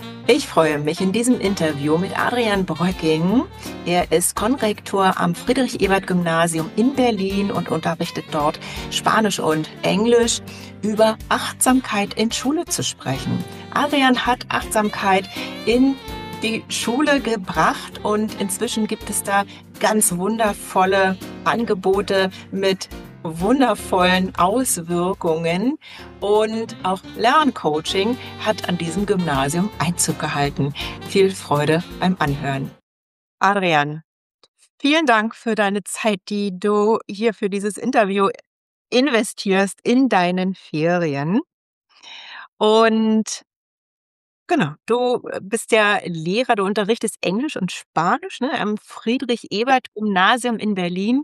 Ich freue mich in diesem Interview mit Adrian Bröcking. Er ist Konrektor am Friedrich-Ebert-Gymnasium in Berlin und unterrichtet dort Spanisch und Englisch, über Achtsamkeit in Schule zu sprechen. Adrian hat Achtsamkeit in die Schule gebracht und inzwischen gibt es da ganz wundervolle Angebote mit wundervollen Auswirkungen, und auch Lerncoaching hat an diesem Gymnasium Einzug gehalten. Viel Freude beim Anhören. Adrian, vielen Dank für deine Zeit, die du hier für dieses Interview investierst in deinen Ferien. Und genau, du bist ja Lehrer, du unterrichtest Englisch und Spanisch, ne, am Friedrich-Ebert-Gymnasium in Berlin.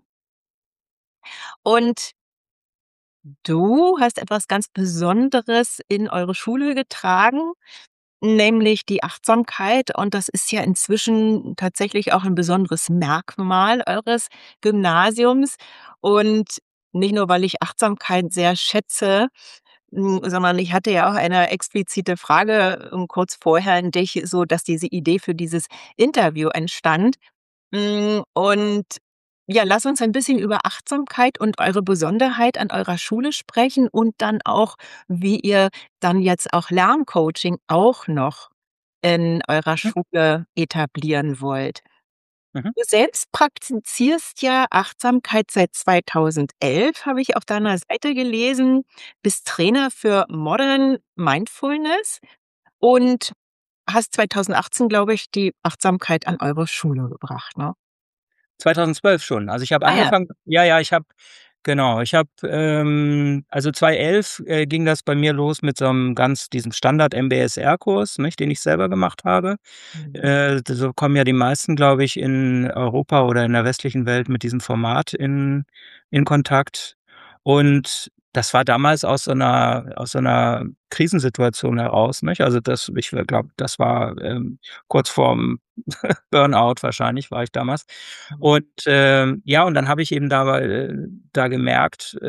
Und du hast etwas ganz Besonderes in eure Schule getragen, nämlich die Achtsamkeit. Und das ist ja inzwischen tatsächlich auch ein besonderes Merkmal eures Gymnasiums. Und nicht nur, weil ich Achtsamkeit sehr schätze, sondern ich hatte ja auch eine explizite Frage kurz vorher an dich, so dass diese Idee für dieses Interview entstand. Und ja, lass uns ein bisschen über Achtsamkeit und eure Besonderheit an eurer Schule sprechen und dann auch, wie ihr dann jetzt auch Lerncoaching auch noch in eurer Mhm, Schule etablieren wollt. mhm. Du selbst praktizierst ja Achtsamkeit seit 2011, habe ich auf deiner Seite gelesen, bist Trainer für Modern Mindfulness und hast 2018, glaube ich, die Achtsamkeit an eure Schule gebracht, ne? 2012 schon. Also, ich habe Ah ja. angefangen, ja, ich habe genau, ich habe, also 2011, ging das bei mir los mit so 'nem diesem Standard-MBSR-Kurs, nicht, den ich selber gemacht habe. Mhm. So kommen ja die meisten, glaube ich, in Europa oder in der westlichen Welt mit diesem Format in Kontakt. Und das war damals aus so einer Krisensituation heraus, nicht? Also, ich glaube, das war, kurz vorm Burnout wahrscheinlich war ich damals. Und, ja, und dann habe ich eben da gemerkt,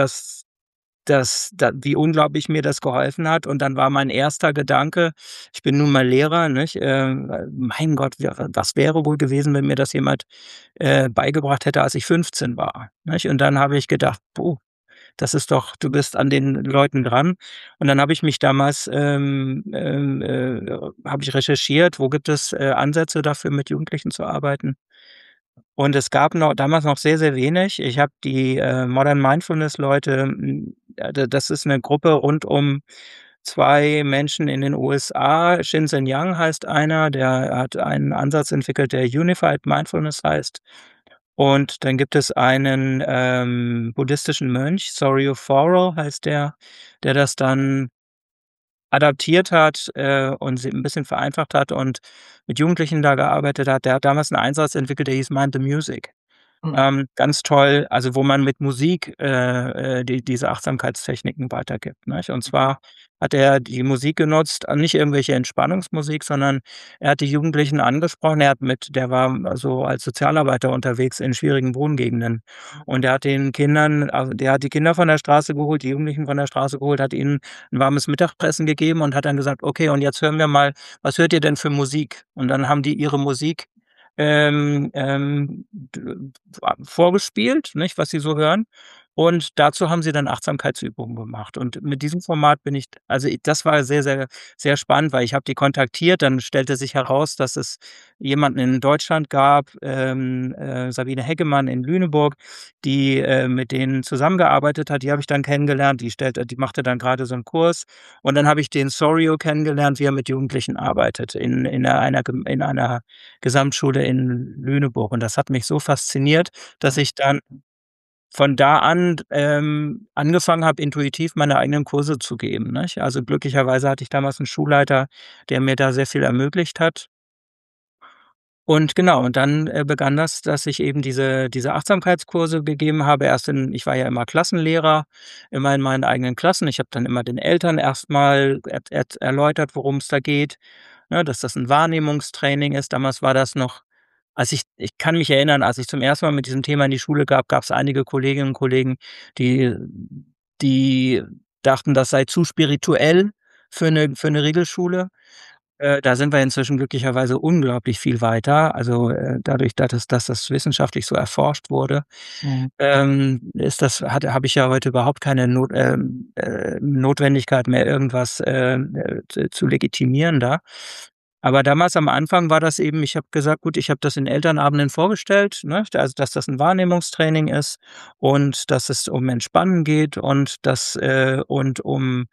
wie unglaublich mir das geholfen hat. Und dann war mein erster Gedanke, ich bin nun mal Lehrer, nicht? Mein Gott, was wäre wohl gewesen, wenn mir das jemand, beigebracht hätte, als ich 15 war, nicht? Und dann habe ich gedacht: „Puh, das ist doch, du bist an den Leuten dran.“ Und dann habe ich mich damals, habe ich recherchiert, wo gibt es, Ansätze dafür, mit Jugendlichen zu arbeiten. Und es gab damals noch sehr, sehr wenig. Ich habe die, Modern Mindfulness Leute, das ist eine Gruppe rund um 2 Menschen in den USA. Shinzen Yang heißt einer, der hat einen Ansatz entwickelt, der Unified Mindfulness heißt. Und dann gibt es einen, buddhistischen Mönch, Soryu Forel heißt der das dann adaptiert hat, und sie 'n bisschen vereinfacht hat und mit Jugendlichen da gearbeitet hat. Der hat damals 'n Einsatz entwickelt, der hieß „Mind the Music“. Mhm. Ganz toll, also, wo man mit Musik, diese Achtsamkeitstechniken weitergibt, nicht? Und zwar hat er die Musik genutzt, nicht irgendwelche Entspannungsmusik, sondern er hat die Jugendlichen angesprochen. Der war so als Sozialarbeiter unterwegs in schwierigen Wohngegenden. Und der hat die Kinder von der Straße geholt, die Jugendlichen von der Straße geholt, hat ihnen 'n warmes Mittagessen gegeben und hat dann gesagt: „Okay, und jetzt hören wir mal, was hört ihr denn für Musik?“ Und dann haben die ihre Musik, d vorgespielt, nicht, was sie so hören. Und dazu haben sie dann Achtsamkeitsübungen gemacht. Und mit diesem Format das war sehr, sehr, sehr spannend, weil ich habe die kontaktiert, dann stellte sich heraus, dass es jemanden in Deutschland gab, Sabine Heggemann in Lüneburg, die, mit denen zusammengearbeitet hat. Die habe ich dann kennengelernt, die machte dann gerade so einen Kurs. Und dann habe ich den Soryo kennengelernt, wie er mit Jugendlichen arbeitet in einer Gesamtschule in Lüneburg. Und das hat mich so fasziniert, dass ich dann von da an, angefangen habe, intuitiv meine eigenen Kurse zu geben, nicht? Also, glücklicherweise hatte ich damals 'n Schulleiter, der mir da sehr viel ermöglicht hat. Und genau, und dann, begann das, dass ich eben diese Achtsamkeitskurse gegeben habe. Ich war ja immer Klassenlehrer, immer in meinen eigenen Klassen. Ich habe dann immer den Eltern erstmal erläutert, worum es da geht, ne, dass das ein Wahrnehmungstraining ist. Damals war das noch, ich kann mich erinnern, als ich zum ersten Mal mit diesem Thema in die Schule gab es einige Kolleginnen und Kollegen, die die dachten, das sei zu spirituell für eine Regelschule. Da sind wir inzwischen glücklicherweise unglaublich viel weiter. Also, dadurch, dass das wissenschaftlich so erforscht wurde, Mhm. ist das habe ich ja heute überhaupt keine Notwendigkeit mehr, irgendwas, zu legitimieren da. Aber damals am Anfang war das eben, ich habe gesagt: „Gut“, ich habe das in Elternabenden vorgestellt, ne, also, dass das 'n Wahrnehmungstraining ist und dass es um Entspannen geht und um,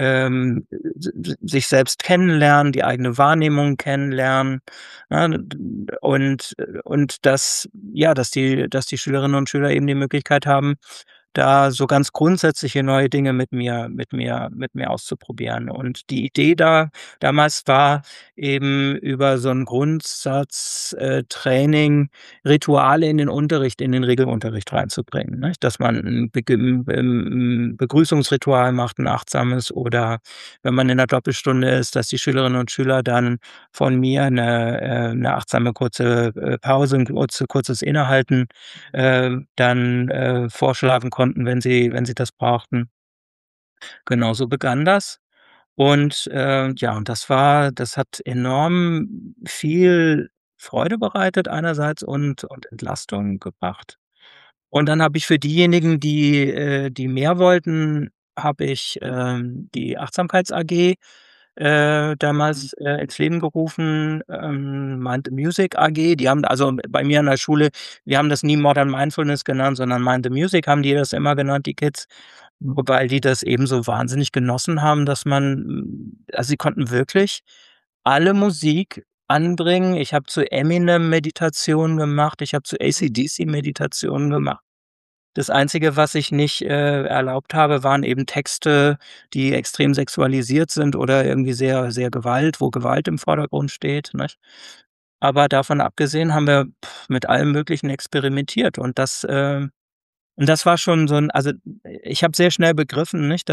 sich selbst kennenlernen, die eigene Wahrnehmung kennenlernen, ne, und dass ja, dass die Schülerinnen und Schüler eben die Möglichkeit haben, da so ganz grundsätzliche neue Dinge mit mir auszuprobieren. Und die Idee damals war eben über so 'n Grundsatz Training Rituale in den Regelunterricht reinzubringen, nicht? Dass man 'n Begrüßungsritual macht, 'n achtsames, oder wenn man in der Doppelstunde ist, dass die Schülerinnen und Schüler dann von mir 'ne achtsame kurze, Pause, 'n kurzes Innehalten, dann, vorschlagen konnten, wenn sie das brauchten. Genau, so begann das. Und, ja, und das hat enorm viel Freude bereitet einerseits und Entlastung gebracht. Und dann habe ich für diejenigen, die mehr wollten, habe ich, die Achtsamkeits AG, damals, ins Leben gerufen, Mind the Music AG. Die haben also bei mir an der Schule, wir haben das nie Modern Mindfulness genannt, sondern Mind the Music haben die das immer genannt, die Kids. Wobei die das eben so wahnsinnig genossen haben, dass also, sie konnten wirklich alle Musik anbringen. Ich habe zu Eminem Meditationen gemacht, ich habe zu AC/DC Meditationen gemacht. Das Einzige, was ich nicht, erlaubt habe, waren eben Texte, die extrem sexualisiert sind oder irgendwie sehr sehr wo Gewalt im Vordergrund steht, nicht? Aber davon abgesehen haben wir mit allem Möglichen experimentiert, und das war schon so 'n, also, ich habe sehr schnell begriffen, nicht,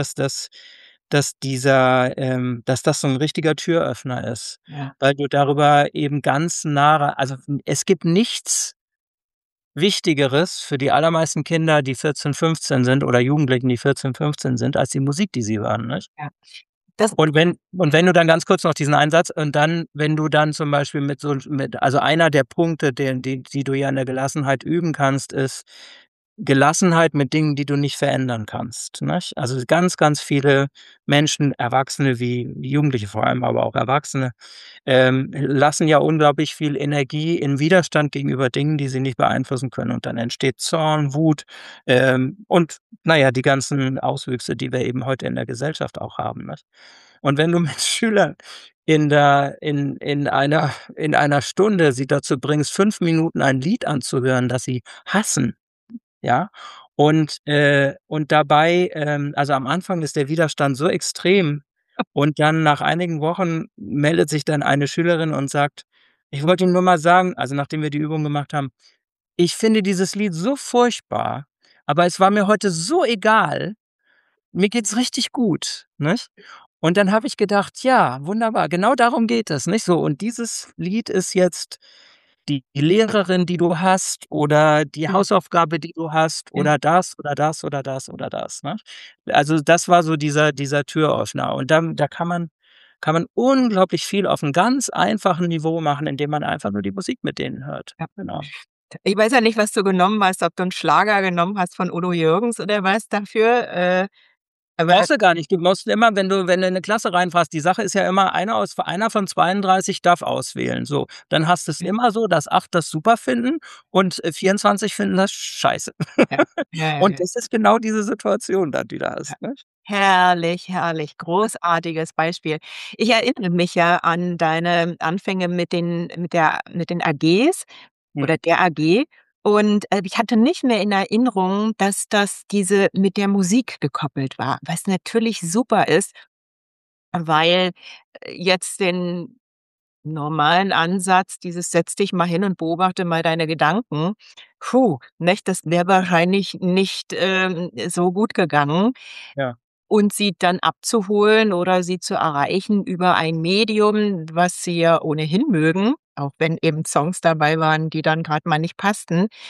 dass das so 'n richtiger Türöffner ist, Ja, weil du darüber eben ganz nah also, es gibt nichts Wichtigeres für die allermeisten Kinder, die 14, 15 sind, oder Jugendlichen, die 14, 15 sind, als die Musik, die sie hören, nicht? ja. Das Und wenn du dann ganz kurz noch diesen Einsatz, und dann, wenn du dann zum Beispiel also, einer der Punkte, die du ja in der Gelassenheit üben kannst, ist Gelassenheit mit Dingen, die du nicht verändern kannst, nicht? Also, ganz, ganz viele Menschen, Erwachsene wie Jugendliche vor allem, aber auch Erwachsene, lassen ja unglaublich viel Energie in Widerstand gegenüber Dingen, die sie nicht beeinflussen können. Und dann entsteht Zorn, Wut, und na ja, die ganzen Auswüchse, die wir eben heute in der Gesellschaft auch haben, nicht? Und wenn du mit Schülern in einer Stunde sie dazu bringst, 5 Minuten ein Lied anzuhören, das sie hassen, ja? Und dabei, also, am Anfang ist der Widerstand so extrem, und dann nach einigen Wochen meldet sich dann eine Schülerin und sagt: „Ich wollte Ihnen nur mal sagen“, also, nachdem wir die Übung gemacht haben: „Ich finde dieses Lied so furchtbar, aber es war mir heute so egal. Mir geht's richtig gut“, nicht? Und dann habe ich gedacht: „Ja, wunderbar, genau darum geht es“, nicht so? Und dieses Lied ist jetzt die Lehrerin, die du hast, oder die mhm, Hausaufgabe, die du hast, ja, oder das oder das oder das oder das, ne? Also, das war so dieser Türöffner, und dann da kann man unglaublich viel auf 'n ganz einfachen Niveau machen, indem man einfach nur die Musik mit denen hört. ja. Genau. Ich weiß ja nicht, was du genommen hast, ob du 'n Schlager genommen hast von Udo Jürgens oder was dafür, aber Brauchst du gar nicht. Du musst immer, wenn du in 'ne Klasse reinfragst, die Sache ist ja immer, einer von 32 darf auswählen. So, dann hast du's immer so, dass 8 das super finden und, 24 finden das scheiße. ja, ja, ja, Und ja. das ist genau diese Situation dann, die du Ja. hast, ne? Herrlich, herrlich, großartiges Beispiel. Ich erinnere mich ja an deine Anfänge mit den AGs Hm, oder der AG, und, ich hatte nicht mehr in Erinnerung, dass das diese mit der Musik gekoppelt war, was natürlich super ist, weil, jetzt den normalen Ansatz, dieses „Setz dich mal hin und beobachte mal deine Gedanken“, nicht, das wäre wahrscheinlich nicht, so gut gegangen. ja. Und sie dann abzuholen oder sie zu erreichen über ein Medium, was sie ja ohnehin mögen, auch wenn eben Songs dabei waren, die dann grad mal nicht passten.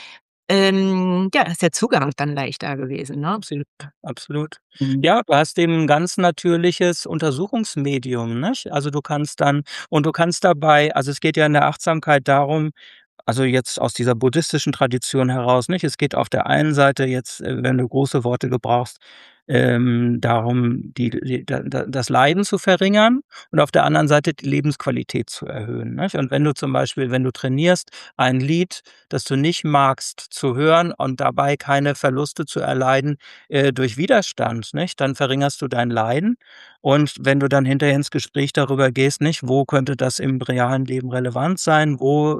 Ja, da ist der Zugang dann leichter gewesen, ne? Absolut, absolut. Mhm. Ja, du hast eben 'n ganz natürliches Untersuchungsmedium, nicht? Also, du kannst dabei, also, es geht ja in der Achtsamkeit darum, also, jetzt aus dieser buddhistischen Tradition heraus, nicht? Es geht auf der einen Seite jetzt, wenn du große Worte gebrauchst, darum, die das Leiden zu verringern und auf der anderen Seite die Lebensqualität zu erhöhen, nicht? Und wenn du zum Beispiel, wenn du trainierst, ein Lied, das du nicht magst, zu hören und dabei keine Verluste zu erleiden, durch Widerstand, nicht, dann verringerst du dein Leiden. Und wenn du dann hinterher ins Gespräch darüber gehst, nicht, wo könnte das im realen Leben relevant sein,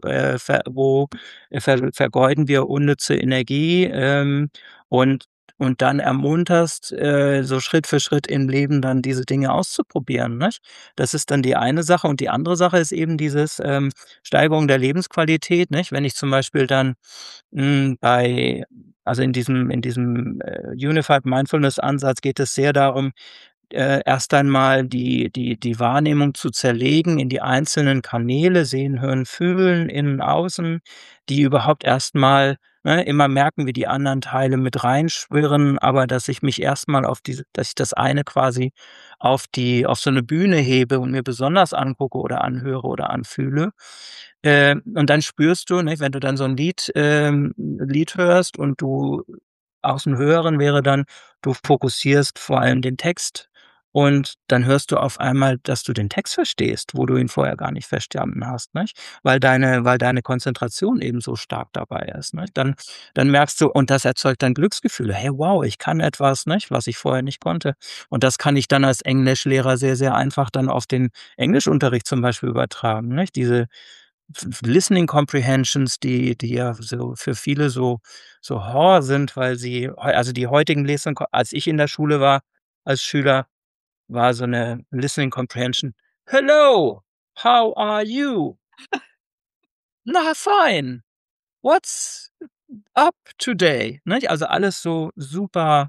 wo vergeuden wir unnütze Energie, und dann ermunterst, so Schritt für Schritt im Leben dann diese Dinge auszuprobieren, nicht? Das ist dann die eine Sache. Und die andere Sache ist eben dieses, Steigerung der Lebensqualität, nicht? Wenn ich zum Beispiel dann, bei also in diesem, Unified Mindfulness Ansatz geht es sehr darum, erst einmal die Wahrnehmung zu zerlegen in die einzelnen Kanäle, sehen, hören, fühlen, innen, außen, die überhaupt erst mal, ne, immer merken, wie die anderen Teile mit reinschwirren, aber dass ich mich erst mal dass ich das eine quasi auf so eine Bühne hebe und mir besonders angucke oder anhöre oder anfühle. Und dann spürst du, ne, wenn du dann so ein Lied hörst und du aus dem Hören wäre dann, du fokussierst vor allem den Text und dann hörst du auf einmal, dass du den Text verstehst, wo du ihn vorher gar nicht verstanden hast, nicht? Weil deine Konzentration eben so stark dabei ist, nicht? Dann merkst du, und das erzeugt dann Glücksgefühle. „Hey, wow, ich kann etwas, nicht, was ich vorher nicht konnte." Und das kann ich dann als Englischlehrer sehr, sehr einfach dann auf den Englischunterricht zum Beispiel übertragen, nicht? Diese Listening Comprehensions, die ja so für viele so Horror sind, weil also die heutigen als ich in der Schule war als Schüler, war so 'ne Listening Comprehension: „Hello, how are you?" „Na, fine. What's up today?" Nicht? Also, alles so super,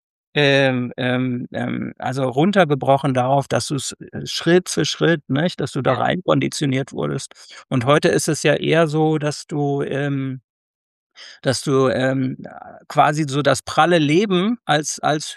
also runtergebrochen darauf, dass du's, Schritt für Schritt, nicht, dass du da Ja. rein konditioniert wurdest. Und heute ist es ja eher so, dass du, quasi so das pralle Leben als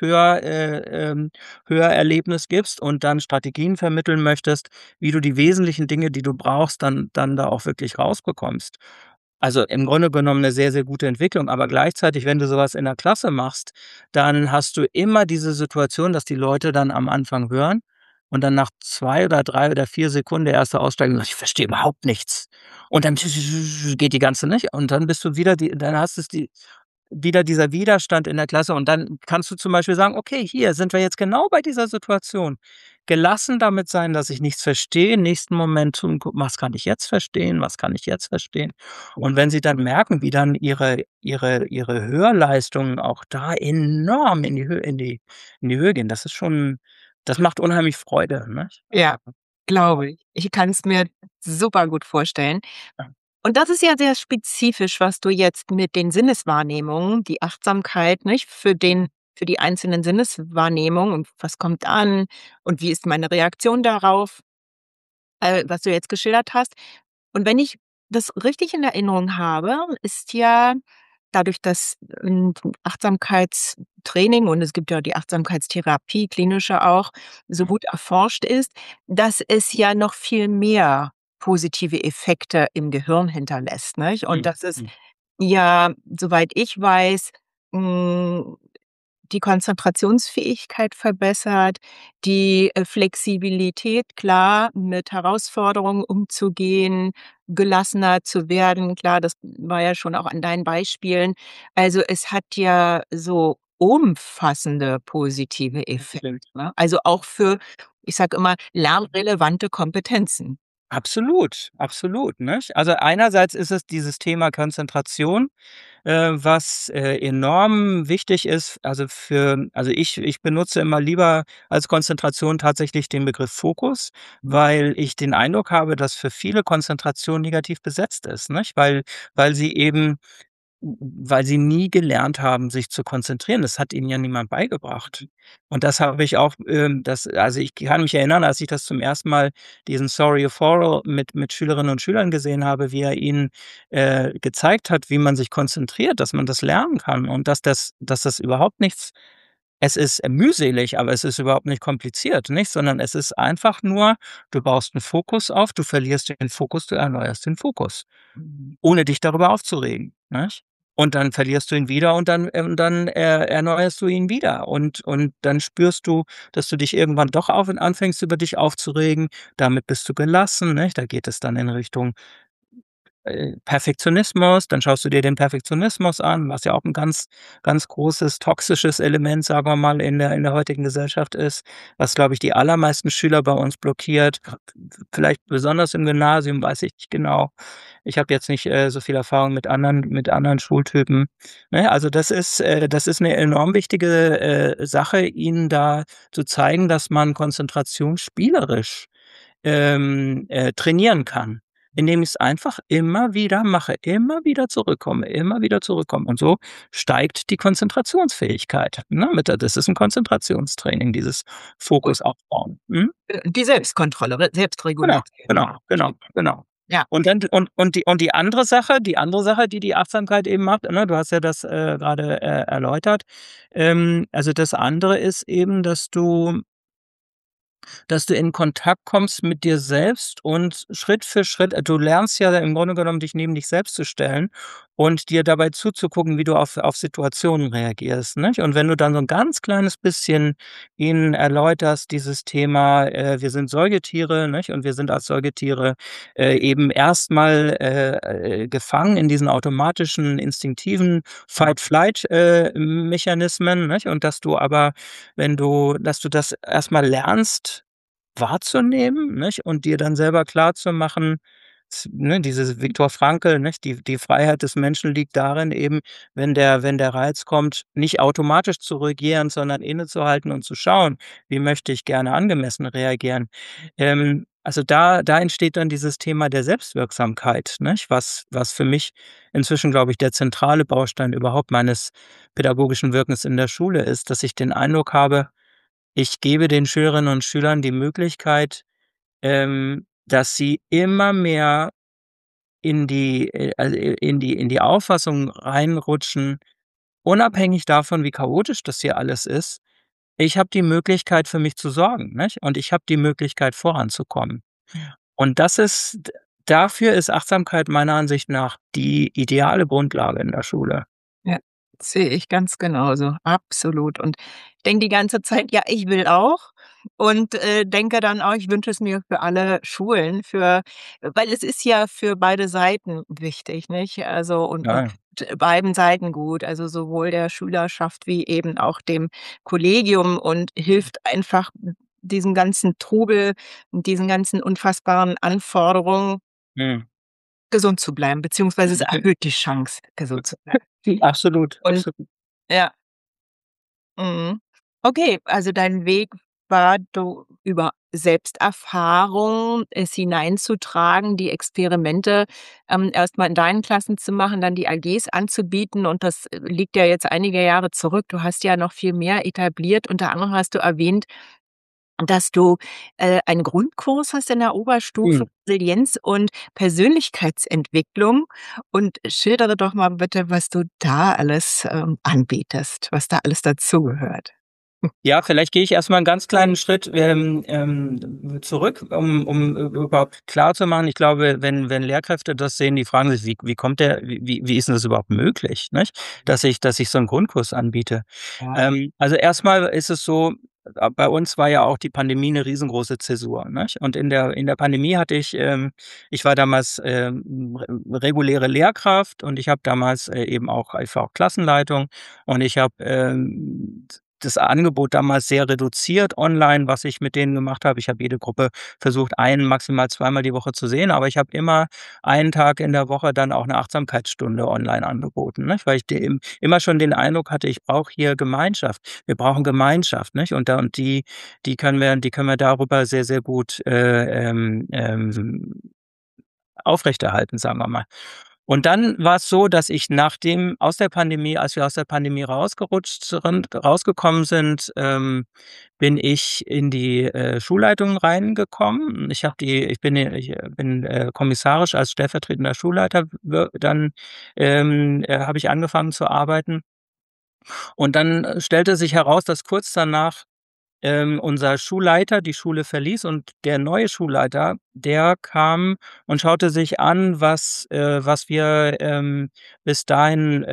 Hörerlebnis gibst und dann Strategien vermitteln möchtest, wie du die wesentlichen Dinge, die du brauchst, dann da auch wirklich rausbekommst. Also, im Grunde genommen eine sehr, sehr gute Entwicklung, aber gleichzeitig, wenn du so was in der Klasse machst, dann hast du immer diese Situation, dass die Leute dann am Anfang hören und dann nach 2 oder 3 oder 4 Sekunden der Erste aussteigt und sagt: „Ich verstehe überhaupt nichts." Und dann geht die ganze, nicht? Und dann bist du wieder dann hast es die wieder dieser Widerstand in der Klasse und dann kannst du zum Beispiel sagen: „Okay, hier sind wir jetzt genau bei dieser Situation. Gelassen damit sein, dass ich nichts verstehe, nächsten Moment tun, gucken, was kann ich jetzt verstehen, was kann ich jetzt verstehen?" Und wenn sie dann merken, wie dann ihre Hörleistungen auch da enorm in die Höhe gehen, das macht unheimlich Freude, ne? Ja, glaube ich. Ich kann es mir super gut vorstellen. Ja. Und das ist ja sehr spezifisch, was du jetzt mit den Sinneswahrnehmungen, die Achtsamkeit, nicht, für die einzelnen Sinneswahrnehmungen und was kommt an und wie ist meine Reaktion darauf, was du jetzt geschildert hast. Und wenn ich das richtig in Erinnerung habe, ist ja dadurch, dass, Achtsamkeitstraining und es gibt ja die Achtsamkeitstherapie, klinische auch, so gut erforscht ist, dass es ja noch viel mehr positive Effekte im Gehirn hinterlässt, nicht? Und Mhm. dass es Mhm. ja, soweit ich weiß, hm, die Konzentrationsfähigkeit verbessert, die, Flexibilität, klar, mit Herausforderungen umzugehen, gelassener zu werden. Klar, das war ja schon auch an deinen Beispielen. Also, es hat ja so umfassende positive Effekte, Absolut. ne? Also, auch für, ich sage immer, lernrelevante Kompetenzen. Absolut, absolut, nicht? Also, einerseits ist es dieses Thema Konzentration, was, enorm wichtig ist. Also, ich benutze immer lieber als Konzentration tatsächlich den Begriff Fokus, weil ich den Eindruck habe, dass für viele Konzentration negativ besetzt ist, nicht? Weil sie eben weil sie nie gelernt haben, sich zu konzentrieren. Das hat ihnen ja niemand beigebracht. Und das habe ich auch, also ich kann mich erinnern, als ich das zum ersten Mal diesen Sorry Forel mit Schülerinnen und Schülern gesehen habe, wie er ihnen gezeigt hat, wie man sich konzentriert, dass man das lernen kann und dass das überhaupt nichts, es ist mühselig, aber es ist überhaupt nicht kompliziert, nicht? Sondern es ist einfach nur, du baust 'n Fokus auf, du verlierst den Fokus, du erneuerst den Fokus, ohne dich darüber aufzuregen, nicht? Und dann verlierst du ihn wieder und dann erneuerst du ihn wieder und dann spürst du, dass du dich irgendwann doch anfängst, über dich aufzuregen. Damit bist du gelassen, nicht? Da geht es dann in Richtung Perfektionismus, dann schaust du dir den Perfektionismus an, was ja auch 'n ganz, ganz großes toxisches Element, sagen wir mal, in der heutigen Gesellschaft ist, was, glaube ich, die allermeisten Schüler bei uns blockiert. Vielleicht besonders im Gymnasium, weiß ich nicht genau. Ich habe jetzt nicht so viel Erfahrung mit anderen Schultypen, ne? Also, das ist 'ne enorm wichtige Sache, ihnen da zu zeigen, dass man Konzentration spielerisch trainieren kann, indem ich's einfach immer wieder mache, immer wieder zurückkomme. Und so steigt die Konzentrationsfähigkeit, ne? Das ist 'n Konzentrationstraining, dieses Gut. Fokus aufbauen. Mhm. Die Selbstkontrolle, Genau, Selbstregulation. genau, genau, genau. Ja. Und die andere Sache, die Achtsamkeit eben macht, ne, du hast ja das grade erläutert. Also, das andere ist eben, dass du in Kontakt kommst mit dir selbst und Schritt für Schritt, du lernst ja im Grunde genommen, dich neben dich selbst zu stellen und dir dabei zuzugucken, wie du auf Situationen reagierst, nicht? Und wenn du dann so ein ganz kleines bisschen ihnen erläuterst, dieses Thema, wir sind Säugetiere, nicht? Und wir sind als Säugetiere eben erstmal gefangen in diesen automatischen, instinktiven Fight-Flight Mechanismen, nicht? Und dass du das erstmal lernst wahrzunehmen, nicht? Und dir dann selber klarzumachen, ne, dieses Viktor Frankl, nicht? Die Freiheit des Menschen liegt darin eben, wenn der Reiz kommt, nicht automatisch zu reagieren, sondern innezuhalten und zu schauen: „Wie möchte ich gerne angemessen reagieren?“ Also, da entsteht dann dieses Thema der Selbstwirksamkeit, nicht? Was für mich inzwischen, glaube ich, der zentrale Baustein überhaupt meines pädagogischen Wirkens in der Schule ist, dass ich den Eindruck habe, ich gebe den Schülerinnen und Schülern die Möglichkeit, dass sie immer mehr in die Auffassung reinrutschen, unabhängig davon, wie chaotisch das hier alles ist. Ich habe die Möglichkeit, für mich zu sorgen, nicht? Und ich habe die Möglichkeit, voranzukommen. Und dafür ist Achtsamkeit meiner Ansicht nach die ideale Grundlage in der Schule. Ja, sehe ich ganz genauso, absolut. Und ich denke die ganze Zeit: „Ja, ich will auch." Und denke dann auch, ich wünsche es mir für alle Schulen, weil es ist ja für beide Seiten wichtig, nicht? Also, und Ja, beiden Seiten gut, also sowohl der Schülerschaft wie eben auch dem Kollegium und hilft einfach diesem ganzen Trubel und diesen ganzen unfassbaren Anforderungen mhm. gesund zu bleiben, beziehungsweise es erhöht die Chance, gesund zu bleiben. Absolut, Und absolut. ja. Mhm. Okay, also dein Weg war, du über Selbsterfahrung es hineinzutragen, die Experimente, erst in deinen Klassen zu machen, dann die AGs anzubieten und das liegt ja jetzt einige Jahre zurück. Du hast ja noch viel mehr etabliert. Unter anderem hast du erwähnt, dass du, einen Grundkurs hast in der Oberstufe, Mhm. Resilienz und Persönlichkeitsentwicklung und schildere doch mal bitte, was du da alles, anbietest, was da alles dazugehört. Ja, vielleicht gehe ich erst mal 'n ganz kleinen Schritt, zurück, um überhaupt klarzumachen. Ich glaube, wenn Lehrkräfte das sehen, die fragen sich: „Wie ist 'n das überhaupt möglich, nicht, dass ich so 'n Grundkurs anbiete?“ Ja. Also, erst mal ist es so, bei uns war ja auch die Pandemie 'ne riesengroße Zäsur, nicht? Und in der Pandemie ich war damals reguläre Lehrkraft und ich habe damals ich war auch Klassenleitung und ich habe das Angebot damals sehr reduziert online, was ich mit denen gemacht habe. Ich habe jede Gruppe versucht, maximal zweimal die Woche zu sehen, aber ich habe immer einen Tag in der Woche dann auch eine Achtsamkeitsstunde online angeboten, nicht? Weil ich immer schon den Eindruck hatte, ich brauche hier Gemeinschaft. Wir brauchen Gemeinschaft, nicht? Und die können wir darüber sehr, sehr gut aufrechterhalten, sagen wir mal. Und dann war es so, dass ich nachdem als wir aus der Pandemie rausgekommen sind, bin ich in die, Schulleitung reingekommen. Ich bin kommissarisch als stellvertretender Schulleiter habe ich angefangen zu arbeiten. Und dann stellte sich heraus, dass kurz danach unser Schulleiter die Schule verließ und der neue Schulleiter, der kam und schaute sich an, was wir, bis dahin,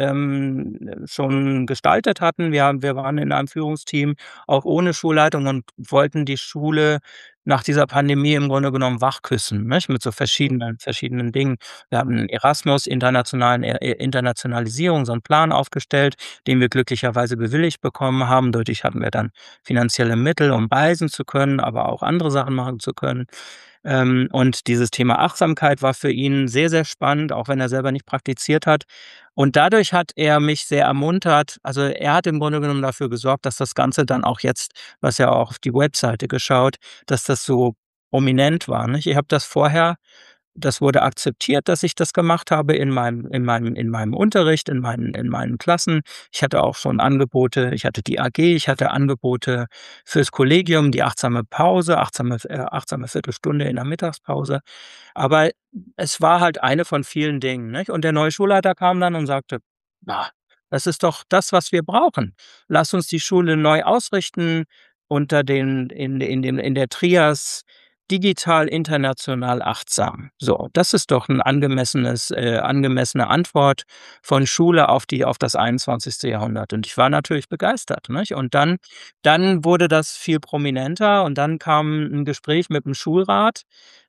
schon gestaltet hatten. Wir waren in einem Führungsteam auch ohne Schulleitung und wollten die Schule nach dieser Pandemie im Grunde genommen wachküssen, nicht, mit so verschiedenen Dingen. Wir haben Erasmus, Internationalisierung, so 'n Plan aufgestellt, den wir glücklicherweise bewilligt bekommen haben. Dadurch hatten wir dann finanzielle Mittel, um reisen zu können, aber auch andere Sachen machen zu können. Und dieses Thema Achtsamkeit war für ihn sehr, sehr spannend, auch wenn er selber nicht praktiziert hat. Und dadurch hat er mich sehr ermuntert. Also, er hat im Grunde genommen dafür gesorgt, dass das Ganze dann auch jetzt, was ja auch auf die Webseite geschaut, dass das so prominent war, nicht? Ich habe das wurde akzeptiert, dass ich das gemacht habe in meinem Unterricht, in meinen Klassen. Ich hatte die AG, ich hatte Angebote fürs Kollegium, die achtsame Pause, achtsame Viertelstunde in der Mittagspause. Aber es war halt eine von vielen Dingen, nicht? Und der neue Schulleiter kam dann und sagte: „Na, das ist doch das, was wir brauchen. Lass uns die Schule neu ausrichten unter den in der Trias digital, international, achtsam. So, das ist doch 'n angemessene Antwort von Schule auf das 21. Jahrhundert. Und ich war natürlich begeistert, nicht? Und dann wurde das viel prominenter und dann kam 'n Gespräch mit dem Schulrat,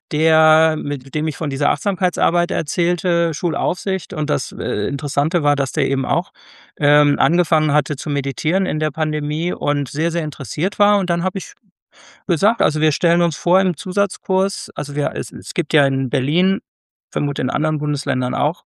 mit dem ich von dieser Achtsamkeitsarbeit erzählte, Schulaufsicht. Und das, Interessante war, dass der eben auch, angefangen hatte zu meditieren in der Pandemie und sehr, sehr interessiert war. Und dann habe ich gesagt, also, wir stellen uns vor im Zusatzkurs, also, es gibt ja in Berlin, vermute in anderen Bundesländern auch,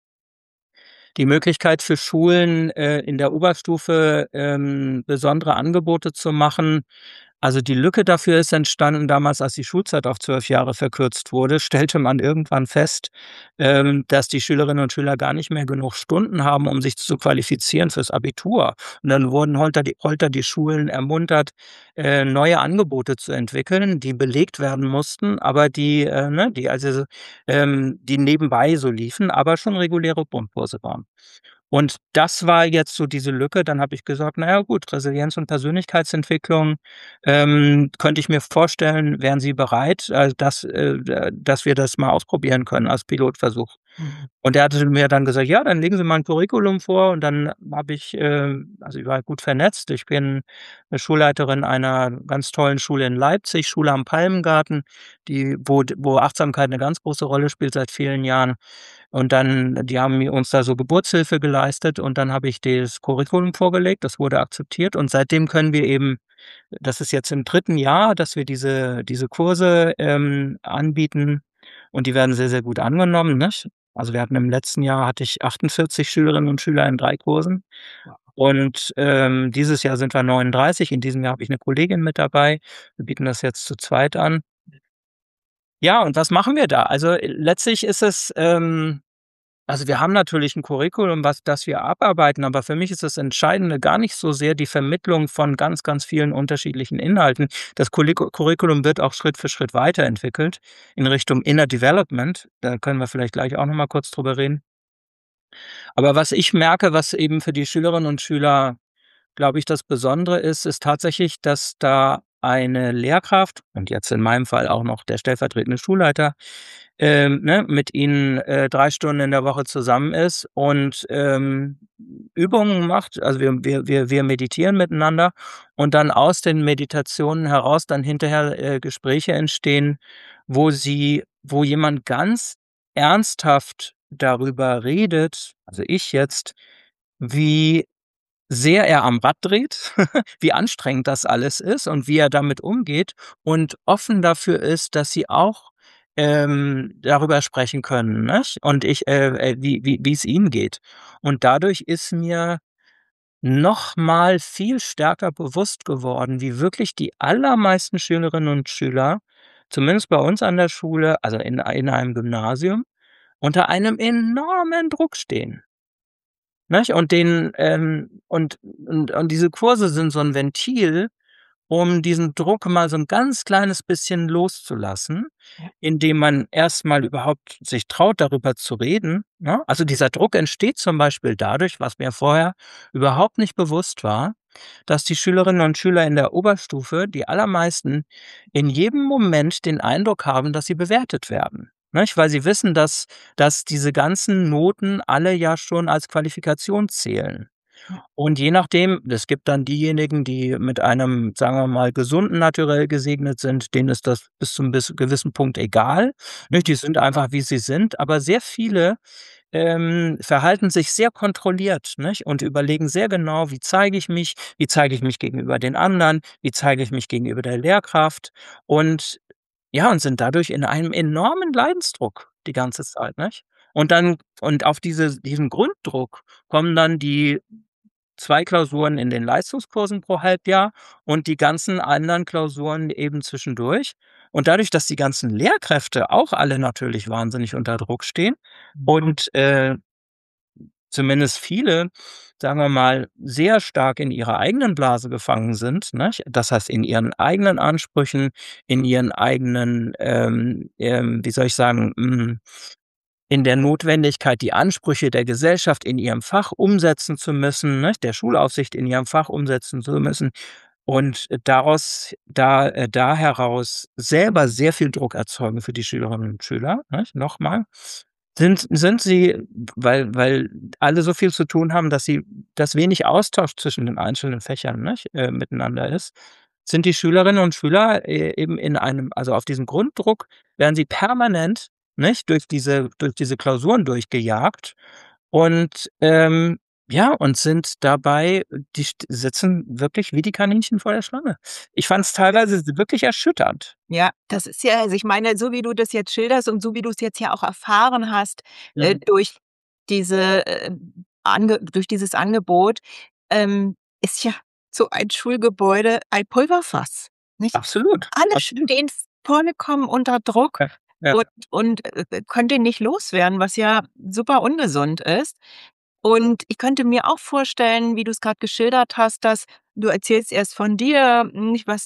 die Möglichkeit für Schulen, in der Oberstufe, besondere Angebote zu machen. Also, die Lücke dafür ist entstanden damals, als die Schulzeit auf 12 Jahre verkürzt wurde, stellte man irgendwann fest, dass die Schülerinnen und Schüler gar nicht mehr genug Stunden haben, um sich zu qualifizieren fürs Abitur. Und dann wurden holter die Schulen ermuntert, neue Angebote zu entwickeln, die belegt werden mussten, aber die nebenbei so liefen, aber schon reguläre Grundkurse waren. Und das war jetzt so diese Lücke. Dann habe ich gesagt: „Na ja gut, Resilienz und Persönlichkeitsentwicklung, könnte ich mir vorstellen, wären Sie bereit, dass wir das mal ausprobieren können als Pilotversuch?“ Mhm. Und er hatte mir dann gesagt: „Ja, dann legen Sie mal 'n Curriculum vor.“ Und dann also, ich war gut vernetzt. Ich bin 'ne Schulleiterin einer ganz tollen Schule in Leipzig, Schule am Palmengarten, wo Achtsamkeit 'ne ganz große Rolle spielt seit vielen Jahren. Und dann die haben uns da so Geburtshilfe geleistet und dann habe ich das Curriculum vorgelegt, das wurde akzeptiert und seitdem können wir eben, das ist jetzt im dritten Jahr, dass wir diese Kurse, anbieten und die werden sehr, sehr gut angenommen, nicht? Also, im letzten Jahr hatte ich 48 Schülerinnen und Schüler in 3 Kursen und, dieses Jahr sind wir 39. In diesem Jahr habe ich 'ne Kollegin mit dabei. Wir bieten das jetzt zu zweit an. Ja, und was machen wir da? Also, letztlich ist es, also, wir haben natürlich 'n Curriculum, das wir abarbeiten, aber für mich ist das Entscheidende gar nicht so sehr die Vermittlung von ganz, ganz vielen unterschiedlichen Inhalten. Das Curriculum wird auch Schritt für Schritt weiterentwickelt in Richtung Inner Development. Da können wir vielleicht gleich auch noch mal kurz drüber reden. Aber was ich merke, was eben für die Schülerinnen und Schüler, glaube ich, das Besondere ist tatsächlich, dass da eine Lehrkraft und jetzt in meinem Fall auch noch der stellvertretende Schulleiter, ne, mit ihnen, 3 Stunden in der Woche zusammen ist und, Übungen macht. Also, wir meditieren miteinander und dann aus den Meditationen heraus dann hinterher, Gespräche entstehen, wo jemand ganz ernsthaft darüber redet, also ich jetzt, wie sehr er am Rad dreht, wie anstrengend das alles ist und wie er damit umgeht und offen dafür ist, dass sie auch, darüber sprechen können, nicht? Und wie's ihm geht. Und dadurch ist mir noch mal viel stärker bewusst geworden, wie wirklich die allermeisten Schülerinnen und Schüler, zumindest bei uns an der Schule, also in einem Gymnasium, unter einem enormen Druck stehen, nicht? Und diese Kurse sind so 'n Ventil, um diesen Druck mal so 'n ganz kleines bisschen loszulassen, Ja. indem man erst mal überhaupt sich traut, darüber zu reden, ne? Also, dieser Druck entsteht zum Beispiel dadurch, was mir vorher überhaupt nicht bewusst war, dass die Schülerinnen und Schüler in der Oberstufe, die allermeisten, in jedem Moment den Eindruck haben, dass sie bewertet werden, nicht? Weil sie wissen, dass diese ganzen Noten alle ja schon als Qualifikation zählen. Ja. Und je nachdem, es gibt dann diejenigen, die mit einem, sagen wir mal, gesunden Naturell gesegnet sind, denen ist das bis zum gewissen Punkt egal, nicht? Die sind einfach, wie sie sind. Aber sehr viele, verhalten sich sehr kontrolliert, nicht? Und überlegen sehr genau: „Wie zeige ich mich? Wie zeige ich mich gegenüber den anderen? Wie zeige ich mich gegenüber der Lehrkraft?“ Und ja, und sind dadurch in einem enormen Leidensdruck die ganze Zeit, nicht? Und auf diesen Grunddruck kommen dann die 2 Klausuren in den Leistungskursen pro Halbjahr und die ganzen anderen Klausuren eben zwischendurch. Und dadurch, dass die ganzen Lehrkräfte auch alle natürlich wahnsinnig unter Druck stehen und, zumindest viele, sagen wir mal, sehr stark in ihrer eigenen Blase gefangen sind, nicht? Das heißt, in ihren eigenen Ansprüchen, in ihren eigenen, wie soll ich sagen, in der Notwendigkeit, die Ansprüche der Gesellschaft in ihrem Fach umsetzen zu müssen, nicht, der Schulaufsicht in ihrem Fach umsetzen zu müssen und da heraus selber sehr viel Druck erzeugen für die Schülerinnen und Schüler, nicht, noch mal. Sind sie, weil alle so viel zu tun haben, dass wenig Austausch zwischen den einzelnen Fächern, nicht, miteinander ist, sind die Schülerinnen und Schüler, eben in einem, also, auf diesem Grunddruck werden sie permanent, nicht, durch diese Klausuren durchgejagt und, ja, und sind dabei, die sitzen wirklich wie die Kaninchen vor der Schlange. Ich fand es teilweise wirklich erschütternd. Ja, das ist ja, also, ich meine, so wie du das jetzt schilderst und so wie du's jetzt ja auch erfahren hast, Mhm. durch diese, Ange durch dieses Angebot, ist ja so ein Schulgebäude ein Pulverfass, nicht? Absolut, Alle absolut. stehen vollkommen unter Druck Ja, ja. und können den nicht loswerden, was ja super ungesund ist. Und ich könnte mir auch vorstellen, wie du's grad geschildert hast, dass du erzählst erst von dir, nicht was,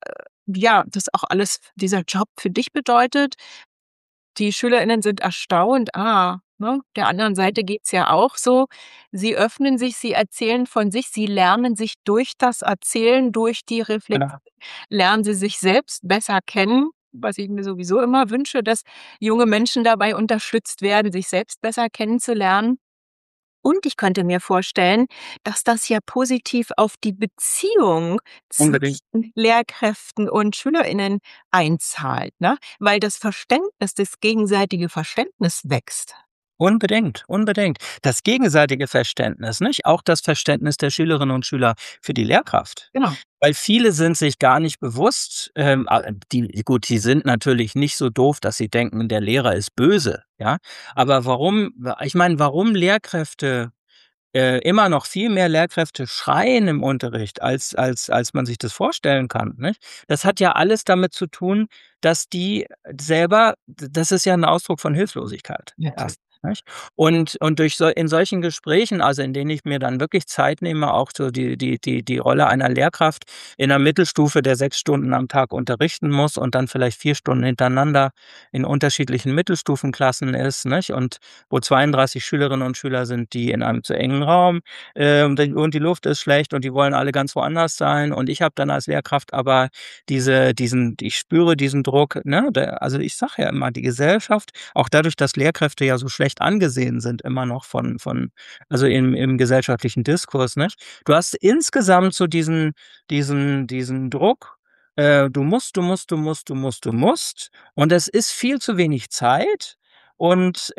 ja, das auch alles dieser Job für dich bedeutet. Die SchülerInnen sind erstaunt, ne, der anderen Seite geht's ja auch so. Sie öffnen sich, sie erzählen von sich, sie lernen sich durch das Erzählen, durch die Genau. lernen sie sich selbst besser kennen, was ich mir sowieso immer wünsche, dass junge Menschen dabei unterstützt werden, sich selbst besser kennenzulernen. Und ich könnte mir vorstellen, dass das ja positiv auf die Beziehung Unbedingt. zwischen Lehrkräften und SchülerInnen einzahlt, ne? Weil das Verständnis, das gegenseitige Verständnis wächst. Unbedingt, unbedingt. Das gegenseitige Verständnis, nicht? Auch das Verständnis der Schülerinnen und Schüler für die Lehrkraft. Genau. Weil viele sind sich gar nicht bewusst, die sind natürlich nicht so doof, dass sie denken, der Lehrer ist böse, ja? Aber warum Lehrkräfte immer noch viel mehr Lehrkräfte schreien im Unterricht, als man sich das vorstellen kann, nicht? Das hat ja alles damit zu tun, dass die selber, das ist ja 'n Ausdruck von Hilflosigkeit Natürlich. erst, nicht? Und durch in solchen Gesprächen, also, in denen ich mir dann wirklich Zeit nehme, auch so die Rolle einer Lehrkraft in 'ner Mittelstufe, der 6 Stunden am Tag unterrichten muss und dann vielleicht 4 Stunden hintereinander in unterschiedlichen Mittelstufenklassen ist, nicht? Und wo 32 Schülerinnen und Schüler sind, die in einem zu engen Raum, und die Luft ist schlecht und die wollen alle ganz woanders sein. Und ich habe dann als Lehrkraft aber ich spüre diesen Druck, ne? Also, ich sage ja immer, die Gesellschaft, auch dadurch, dass Lehrkräfte ja so schlecht angesehen sind immer noch also, im gesellschaftlichen Diskurs, nicht? Du hast insgesamt so diesen Druck, du musst, du musst, du musst, du musst, du musst, und es ist viel zu wenig Zeit und,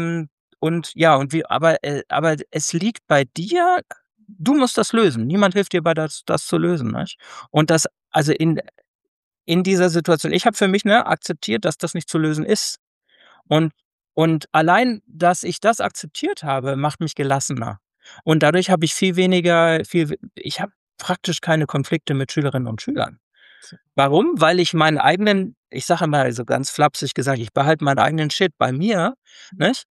ja, aber es liegt bei dir. Du musst das lösen. Niemand hilft dir bei das zu lösen, nicht? Und das, also, in dieser Situation, ich habe für mich, ne, akzeptiert, dass das nicht zu lösen ist. Und allein, dass ich das akzeptiert habe, macht mich gelassener. Und dadurch habe ich viel weniger viel ich habe praktisch keine Konflikte mit Schülerinnen und Schülern. Warum? Weil ich meinen eigenen, ich sage mal so ganz flapsig gesagt, ich behalte meinen eigenen Shit bei mir, nicht?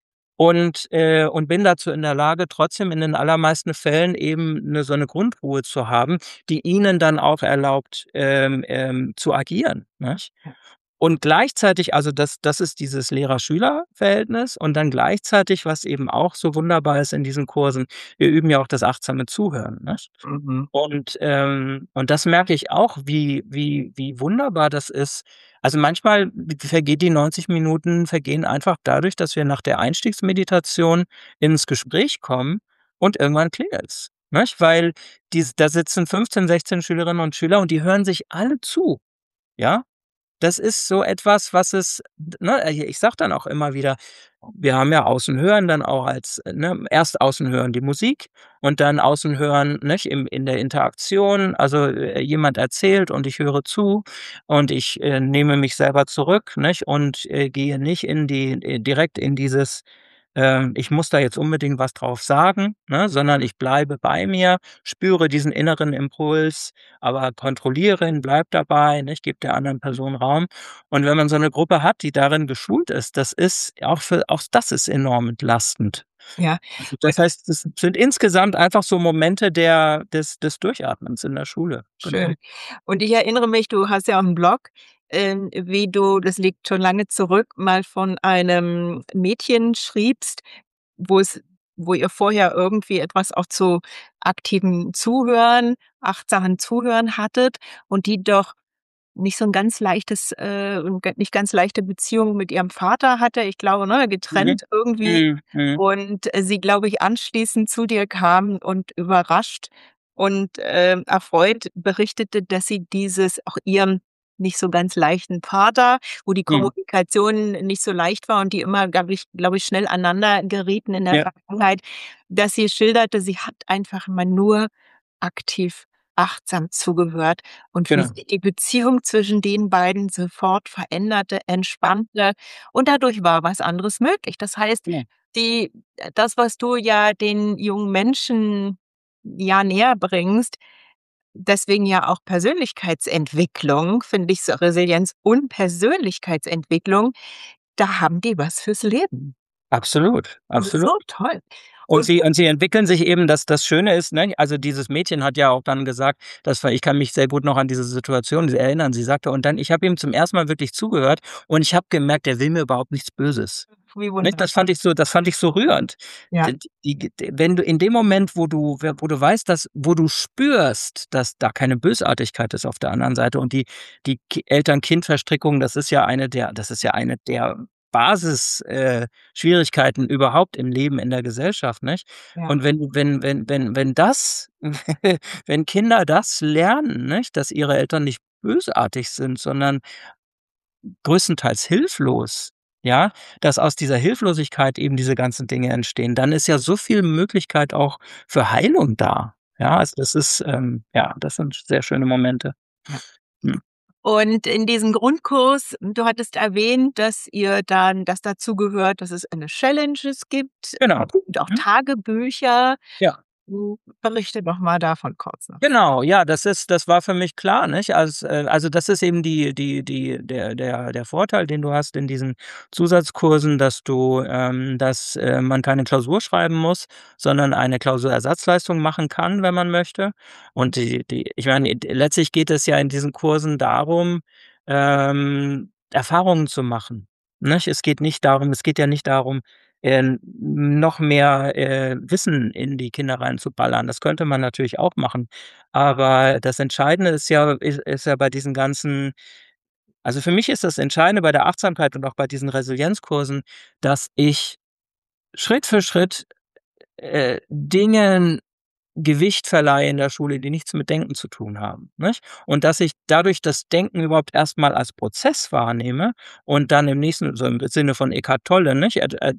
Und bin dazu in der Lage, trotzdem in den allermeisten Fällen eben 'ne so 'ne Grundruhe zu haben, die ihnen dann auch erlaubt, zu agieren, nicht? Und gleichzeitig, also das ist dieses Lehrer-Schüler-Verhältnis, und dann gleichzeitig, was eben auch so wunderbar ist in diesen Kursen, wir üben ja auch das achtsame Zuhören, nicht? Mhm. Und das merke ich auch, wie wunderbar das ist. Also, manchmal vergeht die 90 Minuten vergehen einfach dadurch, dass wir nach der Einstiegsmeditation ins Gespräch kommen und irgendwann klingelt's, nicht? Weil da sitzen 15, 16 Schülerinnen und Schüler und die hören sich alle zu, ja? Das ist so etwas, was es ne, ich sage dann auch immer wieder, wir haben ja Außenhören dann auch als ne, erst Außenhören die Musik und dann Außenhören, nicht, in der Interaktion. Also, jemand erzählt und ich höre zu und ich, nehme mich selber zurück, nicht, und, gehe nicht direkt in dieses, „Ich muss da jetzt unbedingt was drauf sagen“, ne, sondern ich bleibe bei mir, spüre diesen inneren Impuls, aber kontrolliere ihn, bleib dabei, nicht, gebe der anderen Person Raum. Und wenn man so 'ne Gruppe hat, die darin geschult ist, das ist auch das ist enorm entlastend. Ja. Also, das heißt, es sind insgesamt einfach so Momente des Durchatmens in der Schule, genau. Schön. Und ich erinnere mich, du hast ja auch 'n Blog, wie du, das liegt schon lange zurück, mal von einem Mädchen schriebst, wo es wo ihr vorher irgendwie etwas auch zu aktivem Zuhören, achtsamen Zuhören hattet und die doch nicht so 'n ganz leichtes nicht ganz leichte Beziehung mit ihrem Vater hatte. Ich glaube, ne, Mhm. getrennt irgendwie. Mhm. Mhm. Und, sie, glaube ich, anschließend zu dir kam und überrascht und, erfreut berichtete, dass sie dieses auch ihrem nicht so ganz leichten Vater, wo die Mhm. Kommunikation nicht so leicht war und die immer, glaube ich, schnell aneinander gerieten in der Ja, Vergangenheit, dass sie schilderte, sie hat einfach mal nur aktiv achtsam zugehört und wie genau. sich die Beziehung zwischen den beiden sofort veränderte, entspannte und dadurch war was anderes möglich. Das heißt, Ja. die das, was du ja den jungen Menschen ja näher bringst, deswegen ja auch Persönlichkeitsentwicklung, finde ich, so Resilienz und Persönlichkeitsentwicklung, da haben die was fürs Leben. Absolut, Das ist absolut. so toll. Und Und sie entwickeln sich eben, das Schöne ist, ne, also dieses Mädchen hat ja auch dann gesagt, das war, ich kann mich sehr gut noch an diese Situation erinnern. Sie sagte: „Und dann, ich habe ihm zum ersten Mal wirklich zugehört und ich habe gemerkt, der will mir überhaupt nichts Böses.“ wie Nicht? wunderbar. Das fand ich so rührend. Ja, Wenn du in dem Moment, wo du weißt, wo du spürst, dass da keine Bösartigkeit ist auf der anderen Seite und die Eltern-Kind-Verstrickung, das ist ja eine der Basis Schwierigkeiten überhaupt im Leben, in der Gesellschaft, nicht? ja. Und wenn das wenn Kinder das lernen, nicht, dass ihre Eltern nicht bösartig sind, sondern größtenteils hilflos, ja, dass aus dieser Hilflosigkeit eben diese ganzen Dinge entstehen, dann ist ja so viel Möglichkeit auch für Heilung da. Ja, also das ist, ja, das sind sehr schöne Momente. Ja. Mhm. Und in diesem Grundkurs, du hattest erwähnt, dass dazu gehört, dass es eine Challenges gibt Genau. und auch Mhm. Tagebücher. Ja. Berichte doch mal davon kurz noch. Genau, ja, das war für mich klar, nicht? Also, das ist eben der Vorteil, den du hast in diesen Zusatzkursen, dass man keine Klausur schreiben muss, sondern eine Klausurersatzleistung machen kann, wenn man möchte. Und ich meine, letztlich geht es ja in diesen Kursen darum, Erfahrungen zu machen, nicht? Es geht ja nicht darum, noch mehr, Wissen in die Kinder reinzuballern. Das könnte man natürlich auch machen. Aber das Entscheidende ist ja bei diesen ganzen, also, für mich ist das Entscheidende bei der Achtsamkeit und auch bei diesen Resilienzkursen, dass ich Schritt für Schritt, Dingen Gewicht verleihe in der Schule, die nichts mit Denken zu tun haben, nicht? Und dass ich dadurch das Denken überhaupt erst mal als Prozess wahrnehme und dann im nächsten, so im Sinne von Eckhart Tolle, nicht?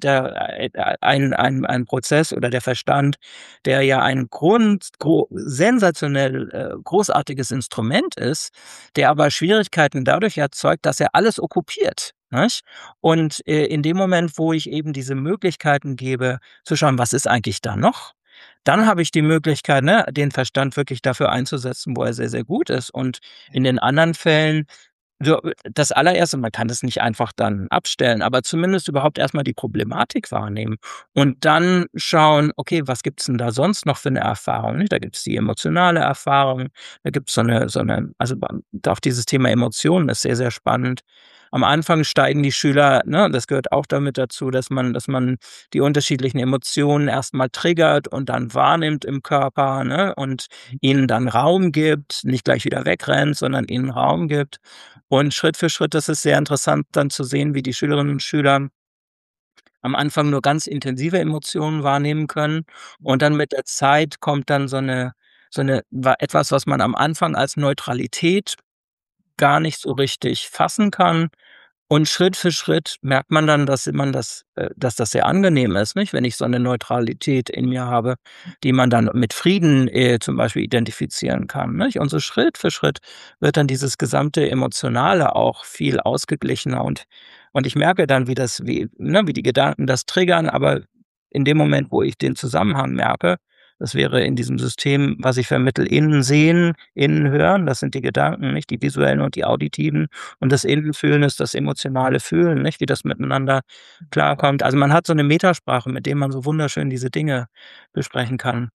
Ein Prozess oder der Verstand, der ja ein sensationell, großartiges Instrument ist, der aber Schwierigkeiten dadurch erzeugt, dass er alles okkupiert, nicht? Und, in dem Moment, wo ich eben diese Möglichkeiten gebe, zu schauen, was ist eigentlich da noch? Dann habe ich die Möglichkeit, ne, den Verstand wirklich dafür einzusetzen, wo er sehr, sehr gut ist. Und in den anderen Fällen so, das Allererste, man kann das nicht einfach dann abstellen, aber zumindest überhaupt erst mal die Problematik wahrnehmen und dann schauen: „Okay, was gibt's denn da sonst noch für 'ne Erfahrung?“ Ne, da gibt's die emotionale Erfahrung, da gibt's so 'ne also, auch dieses Thema Emotionen ist sehr, sehr spannend. Am Anfang steigen die Schüler, ne, das gehört auch damit dazu, dass man die unterschiedlichen Emotionen erst mal triggert und dann wahrnimmt im Körper, ne, und ihnen dann Raum gibt, nicht gleich wieder wegrennt, sondern ihnen Raum gibt. Und Schritt für Schritt, das ist sehr interessant dann zu sehen, wie die Schülerinnen und Schüler am Anfang nur ganz intensive Emotionen wahrnehmen können und dann mit der Zeit kommt dann so 'ne etwas, was man am Anfang als Neutralität gar nicht so richtig fassen kann. Und Schritt für Schritt merkt man dann, dass das sehr angenehm ist, nicht? Wenn ich so 'ne Neutralität in mir habe, die man dann mit Frieden, zum Beispiel identifizieren kann, nicht? Und so Schritt für Schritt wird dann dieses gesamte Emotionale auch viel ausgeglichener und ich merke dann, wie die Gedanken das triggern, aber in dem Moment, wo ich den Zusammenhang merke, das wäre in diesem System, was ich vermittle, innen sehen, innen hören, das sind die Gedanken, nicht? Die visuellen und die auditiven. Und das Innenfühlen ist das emotionale Fühlen, nicht, wie das miteinander klarkommt. Also, man hat so 'ne Metasprache, mit dem man so wunderschön diese Dinge besprechen kann.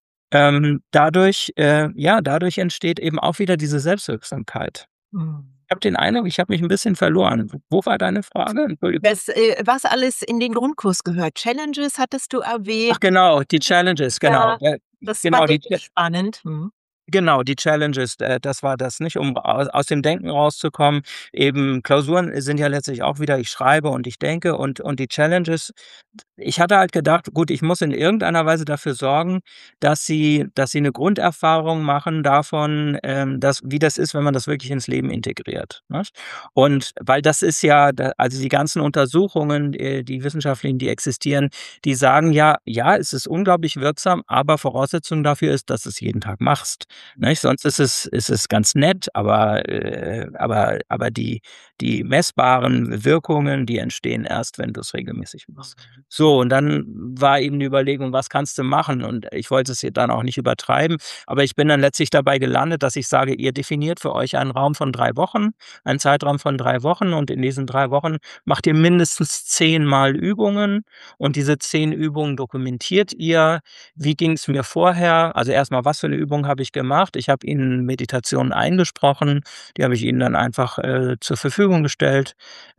Dadurch entsteht eben auch wieder diese Selbstwirksamkeit. Mhm. Ich habe den Eindruck, ich habe mich 'n bisschen verloren. Wo war deine Frage? Entschuldigung. Was alles in den Grundkurs gehört. Challenges hattest du Ach erwähnt. genau, die Challenges, genau. Ja, das Genau, fand die ich spannend. Mhm. Genau, die Challenges, das war das, nicht? Um aus dem Denken rauszukommen. Eben Klausuren sind ja letztlich auch wieder ich schreibe und ich denke und die Challenges ich hatte halt gedacht: „Gut, ich muss in irgendeiner Weise dafür sorgen, dass sie 'ne Grunderfahrung machen davon, dass wie das ist, wenn man das wirklich ins Leben integriert“, nicht? Und weil das ist ja da also die ganzen Untersuchungen, die wissenschaftlichen, die existieren, die sagen ja: „Ja, es ist unglaublich wirksam, aber Voraussetzung dafür ist, dass du's jeden Tag machst.“ Nicht? Sonst ist es ganz nett, aber die messbaren Wirkungen, die entstehen erst, wenn du's regelmäßig machst. So, und dann war eben die Überlegung, was kannst du machen? Und ich wollte es hier dann auch nicht übertreiben, aber ich bin dann letztlich dabei gelandet, dass ich sage: „Ihr definiert für euch einen Raum von 3 Wochen, einen Zeitraum von 3 Wochen und in diesen 3 Wochen macht ihr mindestens 10 Mal Übungen und diese 10 Übungen dokumentiert ihr. Wie ging's mir vorher? Also, erst mal, was für 'ne Übung habe ich gemacht? Ich habe ihnen Meditationen eingesprochen, die habe ich ihnen dann einfach, zur Verfügung gestellt.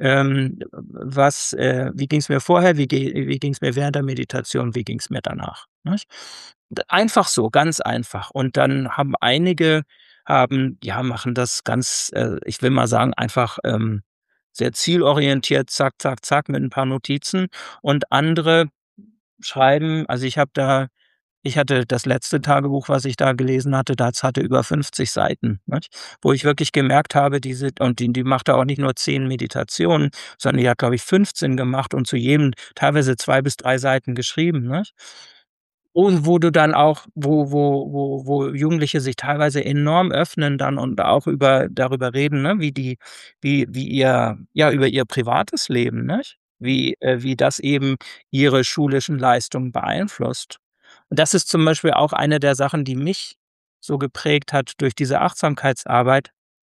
Wie ging's mir vorher? Wie ging's mir während der Meditation? Wie ging's mir danach, nicht? Einfach so, ganz einfach. Und dann haben einige machen das ganz, ich will mal sagen, einfach, sehr zielorientiert, zack, zack, zack, mit 'n paar Notizen und andere schreiben also, ich hatte das letzte Tagebuch, was ich da gelesen hatte, das hatte über 50 Seiten, nicht? Wo ich wirklich gemerkt habe, die machte auch nicht nur 10 Meditationen, sondern die hat, glaube ich, 15 gemacht und zu jedem teilweise 2 bis 3 Seiten geschrieben, nicht? Und wo du dann auch wo Jugendliche sich teilweise enorm öffnen dann und auch darüber reden, ne, wie ihr über ihr privates Leben, nicht? Wie das eben ihre schulischen Leistungen beeinflusst. Und das ist zum Beispiel auch eine der Sachen, die mich so geprägt hat durch diese Achtsamkeitsarbeit,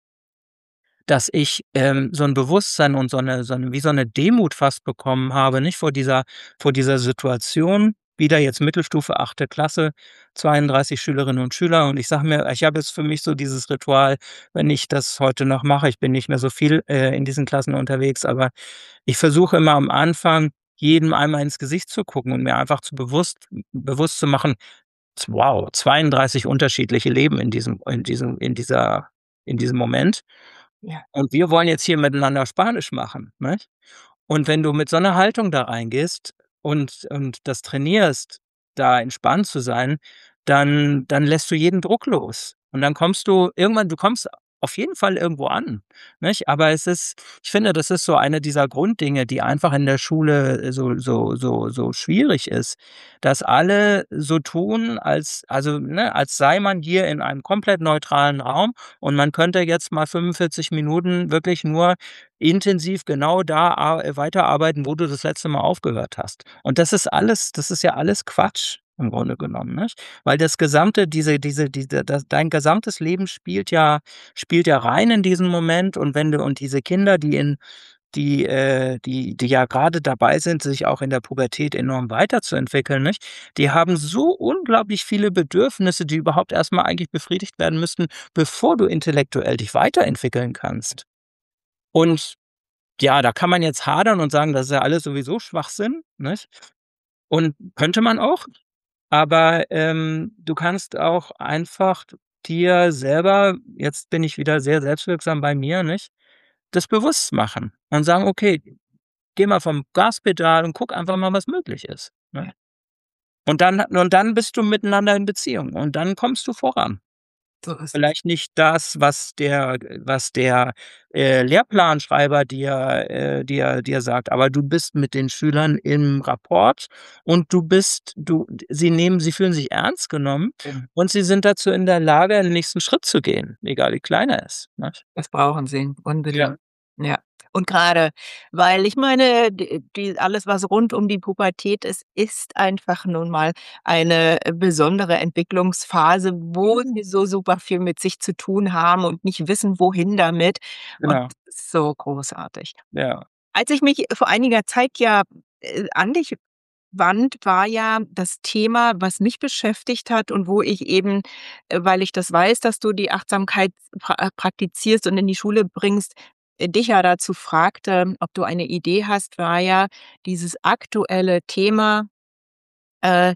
dass ich, so 'n Bewusstsein und so 'ne Demut fast bekommen habe, nicht vor dieser Situation. Wieder jetzt Mittelstufe, 8. Klasse, 32 Schülerinnen und Schüler und ich sage mir ich habe jetzt für mich so dieses Ritual, wenn ich das heute noch mache ich bin nicht mehr so viel, in diesen Klassen unterwegs, aber ich versuche immer am Anfang, jedem einmal ins Gesicht zu gucken und mir einfach bewusst zu machen: „Wow, 32 unterschiedliche Leben in diesem Moment. Ja. Und wir wollen jetzt hier miteinander Spanisch machen, nicht? Und wenn du mit so 'ner Haltung da reingehst und das trainierst, da entspannt zu sein, dann lässt du jeden Druck los. Und dann kommst du kommst auf jeden Fall irgendwo an, nicht? Aber ich finde, das ist so eine dieser Grunddinge, die einfach in der Schule so schwierig ist, dass alle so tun, als sei man hier in einem komplett neutralen Raum und man könnte jetzt mal 45 Minuten wirklich nur intensiv genau da weiterarbeiten, wo du das letzte Mal aufgehört hast. Und das ist ja alles Quatsch. im Grunde genommen, nicht? Weil das gesamte diese das dein gesamtes Leben spielt ja rein in diesen Moment, und wenn du und diese Kinder, die ja gerade dabei sind, sich auch in der Pubertät enorm weiterzuentwickeln, nicht? Die haben so unglaublich viele Bedürfnisse, die überhaupt erst mal eigentlich befriedigt werden müssten, bevor du intellektuell dich weiterentwickeln kannst. Und ja, da kann man jetzt hadern und sagen, das ist ja alles sowieso Schwachsinn, nicht? Und könnte man auch, aber, du kannst auch einfach dir selber, jetzt bin ich wieder sehr selbstwirksam bei mir, nicht, das bewusst machen und sagen: „Okay, geh mal vom Gaspedal und guck einfach mal, was möglich ist", ne? Und dann bist du miteinander in Beziehung und dann kommst du voran. So ist es. Vielleicht nicht das, was der Lehrplanschreiber dir sagt, aber du bist mit den Schülern im Rapport, und sie fühlen sich ernst genommen, Eben. und sie sind dazu in der Lage, den nächsten Schritt zu gehen, egal wie klein er ist, nicht? Das brauchen sie Ja, unbedingt. Ja. Und grade, weil ich meine, die alles, was rund um die Pubertät ist, ist einfach nun mal eine besondere Entwicklungsphase, wo sie so super viel mit sich zu tun haben und nicht wissen, wohin damit. Und genau. das ist so großartig. Ja, Als ich mich vor einiger Zeit ja, an dich wand, war ja das Thema, was mich beschäftigt hat und wo ich eben, weil ich das weiß, dass du die Achtsamkeit praktizierst und in die Schule bringst, dich ja dazu fragte, ob du eine Idee hast, war ja dieses aktuelle Thema, äh,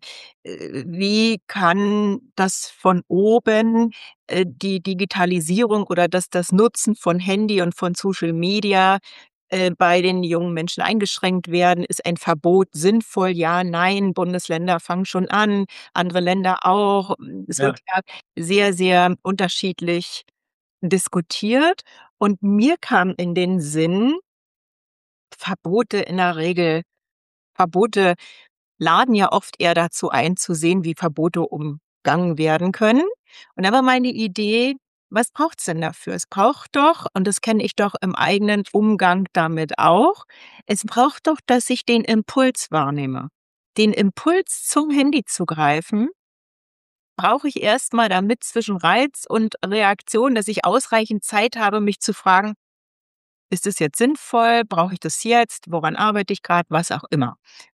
wie kann das von oben, die Digitalisierung oder das Nutzen von Handy und von Social Media, bei den jungen Menschen eingeschränkt werden? Ist ein Verbot sinnvoll? Ja, nein, Bundesländer fangen schon an, andere Länder auch. Es ja, wird ja sehr, sehr unterschiedlich diskutiert. Und mir kam in den Sinn, Verbote in der Regel Verbote laden ja oft eher dazu ein, zu sehen, wie Verbote umgangen werden können. Und da war meine Idee: Was braucht's denn dafür? Es braucht doch, und das kenne ich doch im eigenen Umgang damit auch, es braucht doch, dass ich den Impuls wahrnehme. Den Impuls, zum Handy zu greifen, brauche ich erst mal, damit zwischen Reiz und Reaktion, dass ich ausreichend Zeit habe, mich zu fragen: „Ist es jetzt sinnvoll? Brauche ich das jetzt? Woran arbeite ich gerade?“ Was auch immer.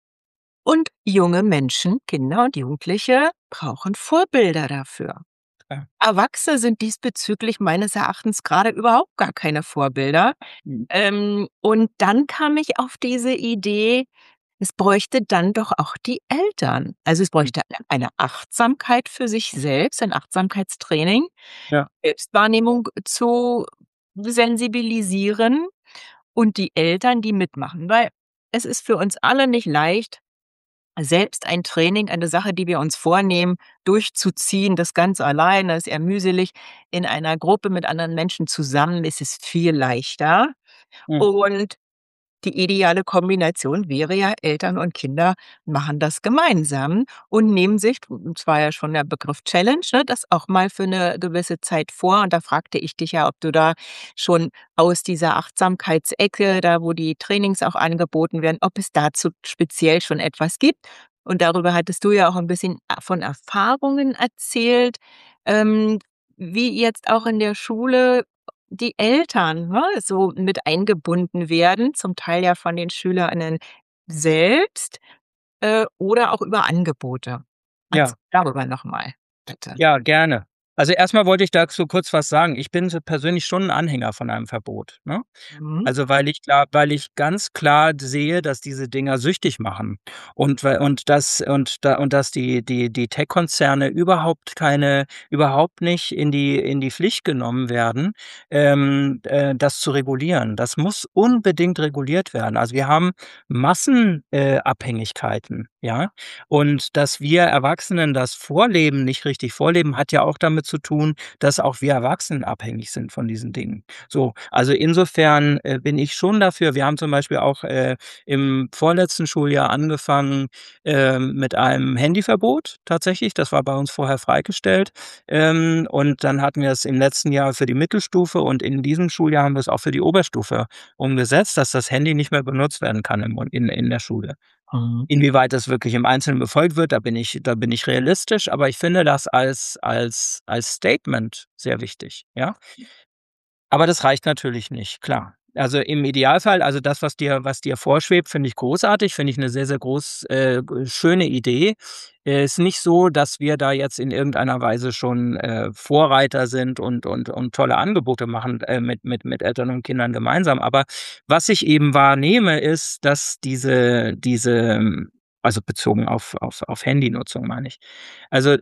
Und junge Menschen, Kinder und Jugendliche brauchen Vorbilder dafür. klar. Erwachsene sind diesbezüglich meines Erachtens gerade überhaupt gar keine Vorbilder. Mhm. Und dann kam ich auf diese Idee, es bräuchte dann doch auch die Eltern. Also, es Mhm. bräuchte eine Achtsamkeit für sich selbst, ein Achtsamkeitstraining, Ja, Selbstwahrnehmung zu sensibilisieren und die Eltern, die mitmachen. Weil es ist für uns alle nicht leicht, selbst ein Training, eine Sache, die wir uns vornehmen, durchzuziehen, das ganz alleine ist eher mühselig. In einer Gruppe mit anderen Menschen zusammen ist es viel leichter. mhm, Und die ideale Kombination wäre ja, Eltern und Kinder machen das gemeinsam und nehmen sich, und zwar ja schon der Begriff Challenge, ne, das auch mal für eine gewisse Zeit vor. Und da fragte ich dich ja, ob du da schon aus dieser Achtsamkeitsecke, da wo die Trainings auch angeboten werden, ob es dazu speziell schon etwas gibt. Und darüber hattest du ja auch ein bisschen von Erfahrungen erzählt, ähm, wie jetzt auch in der Schule die Eltern, ne, so mit eingebunden werden, zum Teil ja von den SchülerInnen selbst, oder auch über Angebote. ja. Erzähl darüber noch mal, bitte. Ja, gerne. Also, erstmal wollte ich dazu kurz was sagen. Ich bin so persönlich schon 'n Anhänger von einem Verbot, ne? Mhm. Also, weil ich ganz klar sehe, dass diese Dinger süchtig machen, und dass die Tech-Konzerne überhaupt nicht in die Pflicht genommen werden, das zu regulieren. Das muss unbedingt reguliert werden. Also, wir haben Abhängigkeiten, ja? Und dass wir Erwachsenen das vorleben, nicht richtig vorleben, hat ja auch damit zu tun, dass auch wir Erwachsenen abhängig sind von diesen Dingen. So, also insofern, bin ich schon dafür. Wir haben zum Beispiel auch, im vorletzten Schuljahr angefangen, mit einem Handyverbot tatsächlich. Das war bei uns vorher freigestellt. Und dann hatten wir es im letzten Jahr für die Mittelstufe, und in diesem Schuljahr haben wir es auch für die Oberstufe umgesetzt, dass das Handy nicht mehr benutzt werden kann in der Schule. Inwieweit das wirklich im Einzelnen befolgt wird, da bin ich realistisch, aber ich finde das als Statement sehr wichtig, ja? Aber das reicht natürlich nicht, klar. Also, im Idealfall, also das, was dir vorschwebt, finde ich großartig, finde ich 'ne sehr, sehr schöne Idee. Ist nicht so, dass wir da jetzt in irgendeiner Weise schon, Vorreiter sind und tolle Angebote machen, mit Eltern und Kindern gemeinsam. Aber was ich eben wahrnehme, ist, dass also bezogen auf Handynutzung meine ich. Also,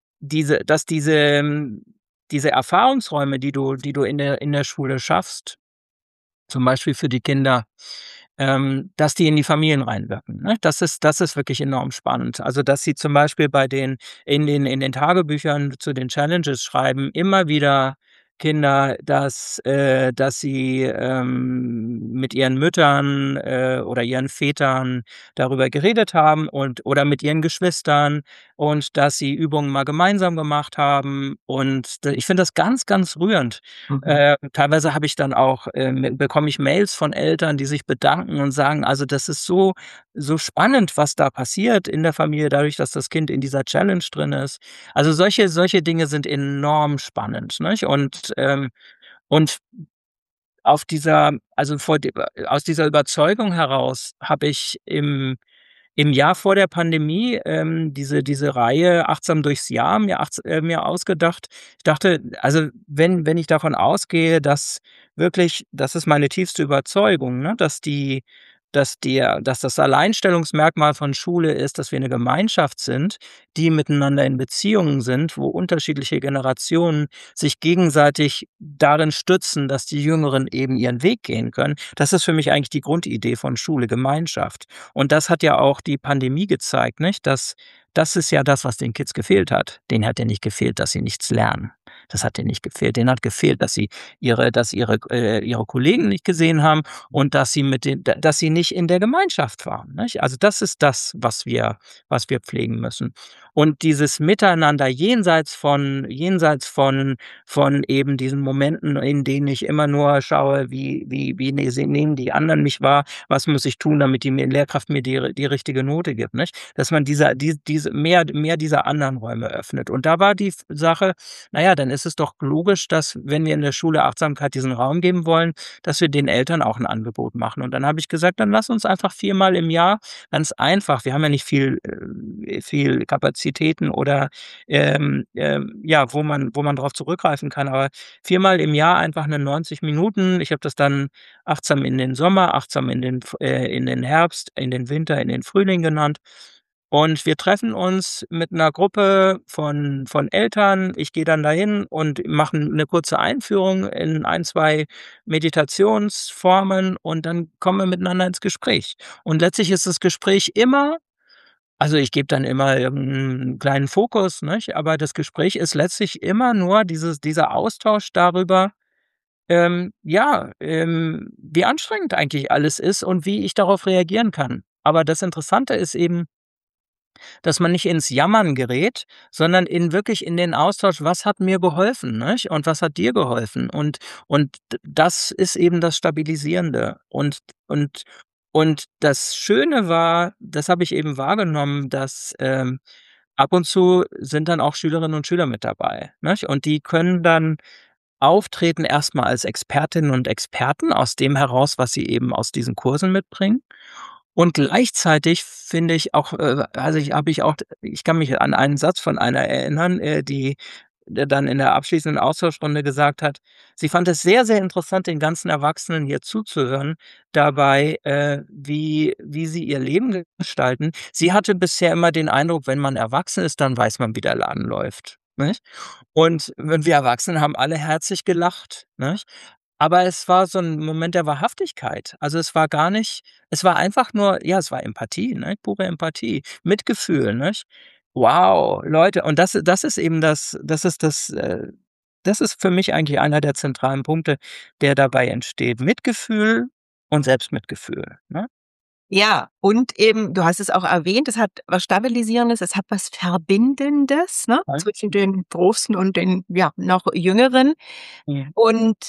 diese Erfahrungsräume, die du in der Schule schaffst, zum Beispiel für die Kinder, dass die in die Familien reinwirken, ne? Das ist wirklich enorm spannend. Also, dass sie zum Beispiel in den Tagebüchern zu den Challenges schreiben immer wieder Kinder, dass sie, mit ihren Müttern, oder ihren Vätern darüber geredet haben oder mit ihren Geschwistern und dass sie Übungen mal gemeinsam gemacht haben. Und ich finde das ganz, ganz rührend. Teilweise habe ich dann auch bekomme ich Mails von Eltern, die sich bedanken und sagen: „Also, das ist so spannend, was da passiert in der Familie dadurch, dass das Kind in dieser Challenge drin ist.“ Also, solche Dinge sind enorm spannend, nicht? Und auf dieser also, aus dieser Überzeugung heraus habe ich im Jahr vor der Pandemie, diese Reihe „Achtsam durchs Jahr“ mir ausgedacht. Ich dachte, also, wenn ich davon ausgehe, dass wirklich das ist meine tiefste Überzeugung, ne, dass das Alleinstellungsmerkmal von Schule ist, dass wir eine Gemeinschaft sind, die miteinander in Beziehungen sind, wo unterschiedliche Generationen sich gegenseitig darin stützen, dass die Jüngeren eben ihren Weg gehen können. Das ist für mich eigentlich die Grundidee von Schule, Gemeinschaft. Und das hat ja auch die Pandemie gezeigt, nicht? Das ist ja das, was den Kids gefehlt hat. Denen hat ja nicht gefehlt, dass sie nichts lernen. Das hat denen nicht gefehlt. Denen hat gefehlt, dass ihre Kollegen nicht gesehen haben und dass sie nicht in der Gemeinschaft waren, nicht? Also, das ist das, was wir pflegen müssen. Und dieses Miteinander jenseits von eben diesen Momenten, in denen ich immer nur schaue, wie nehmen die anderen mich wahr? Was muss ich tun, damit die Lehrkraft mir die richtige Note gibt, nicht? Dass man diese mehr dieser anderen Räume öffnet. Und da war die Sache, na ja, dann ist es doch logisch, dass, wenn wir in der Schule Achtsamkeit diesen Raum geben wollen, dass wir den Eltern auch ein Angebot machen. Und dann habe ich gesagt: „Dann lass uns einfach viermal im Jahr ganz einfach“, wir haben ja nicht viel Kapazitäten oder, ja, wo man drauf zurückgreifen kann, aber viermal im Jahr einfach 'ne 90 Minuten. Ich habe das dann achtsam in den Sommer, achtsam in den Herbst, in den Winter, in den Frühling genannt. Und wir treffen uns mit einer Gruppe von Eltern. Ich gehe dann dahin und mache eine kurze Einführung in ein 2 Meditationsformen und dann kommen wir miteinander ins Gespräch. Und letztlich ist das Gespräch immer, also, ich gebe dann immer irgend 'n kleinen Fokus, nicht? Aber das Gespräch ist letztlich immer nur dieser Austausch darüber, ja, wie anstrengend eigentlich alles ist und wie ich darauf reagieren kann. Aber das Interessante ist eben, dass man nicht ins Jammern gerät, sondern wirklich in den Austausch: „Was hat mir geholfen, nicht? Und was hat dir geholfen?“ Und das ist eben das Stabilisierende. Und das Schöne war, das habe ich eben wahrgenommen, dass, ab und zu sind dann auch Schülerinnen und Schüler mit dabei, nicht? Und die können dann auftreten erstmal als Expertinnen und Experten aus dem heraus, was sie eben aus diesen Kursen mitbringen. Und gleichzeitig finde ich auch, also, ich kann mich an einen Satz von einer erinnern, die der dann in der abschließenden Austauschrunde gesagt hat, sie fand es sehr, sehr interessant, den ganzen Erwachsenen hier zuzuhören dabei, wie sie ihr Leben gestalten. Sie hatte bisher immer den Eindruck, wenn man erwachsen ist, dann weiß man, wie der Laden läuft, nicht? Und wir Erwachsenen haben alle herzlich gelacht, nicht? Aber es war so 'n Moment der Wahrhaftigkeit. Also, es war einfach nur, ja, es war Empathie, ne, pure Empathie, Mitgefühl, nicht? Wow, Leute, und das ist eben das ist für mich eigentlich einer der zentralen Punkte, der dabei entsteht. Mitgefühl und Selbstmitgefühl, ne? Ja, und eben, du hast es auch erwähnt, es hat was Stabilisierendes, es hat was Verbindendes, ne, Mhm. zwischen den Großen und den, ja, noch Jüngeren. Mhm. Und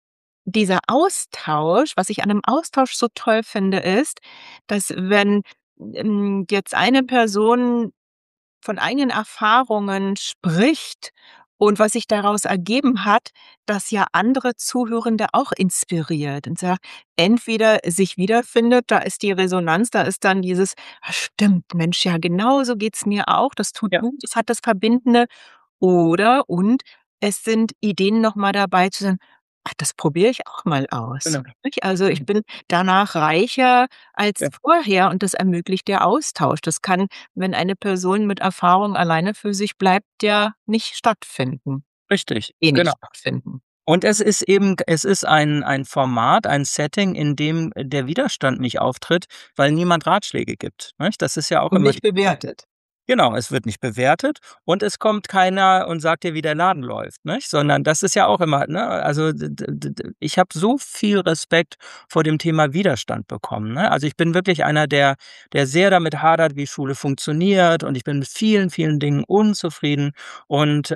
dieser Austausch, was ich an 'nem Austausch so toll finde, ist, dass wenn jetzt eine Person von eigenen Erfahrungen spricht und was sich daraus ergeben hat, das ja andere Zuhörende auch inspiriert und sagt, entweder sich wiederfindet, da ist die Resonanz, da ist dann dieses: „Ah, stimmt, Mensch, ja, genau so geht's mir auch, das tut Ja, gut, das hat das Verbindende.“ Oder und es sind Ideen noch mal dabei zu sagen: „Ach, das probiere ich auch mal aus.“ genau. Nicht? Also, ich Mhm. bin danach reicher als Ja, vorher und das ermöglicht der Austausch. Das kann, wenn eine Person mit Erfahrung alleine für sich bleibt, ja nicht stattfinden, richtig, wenig genau. stattfinden Und es ist ein Format, ein Setting, in dem der Widerstand nicht auftritt, weil niemand Ratschläge gibt, nicht? Das ist ja auch und immer nicht die. bewertet. Genau, es wird nicht bewertet und es kommt keiner und sagt dir, wie der Laden läuft, nicht? Sondern das ist ja auch immer, ne, also ich habe so viel Respekt vor dem Thema Widerstand bekommen, ne? Also, ich bin wirklich einer, der sehr damit hadert, wie Schule funktioniert, und ich bin mit vielen, vielen Dingen unzufrieden und,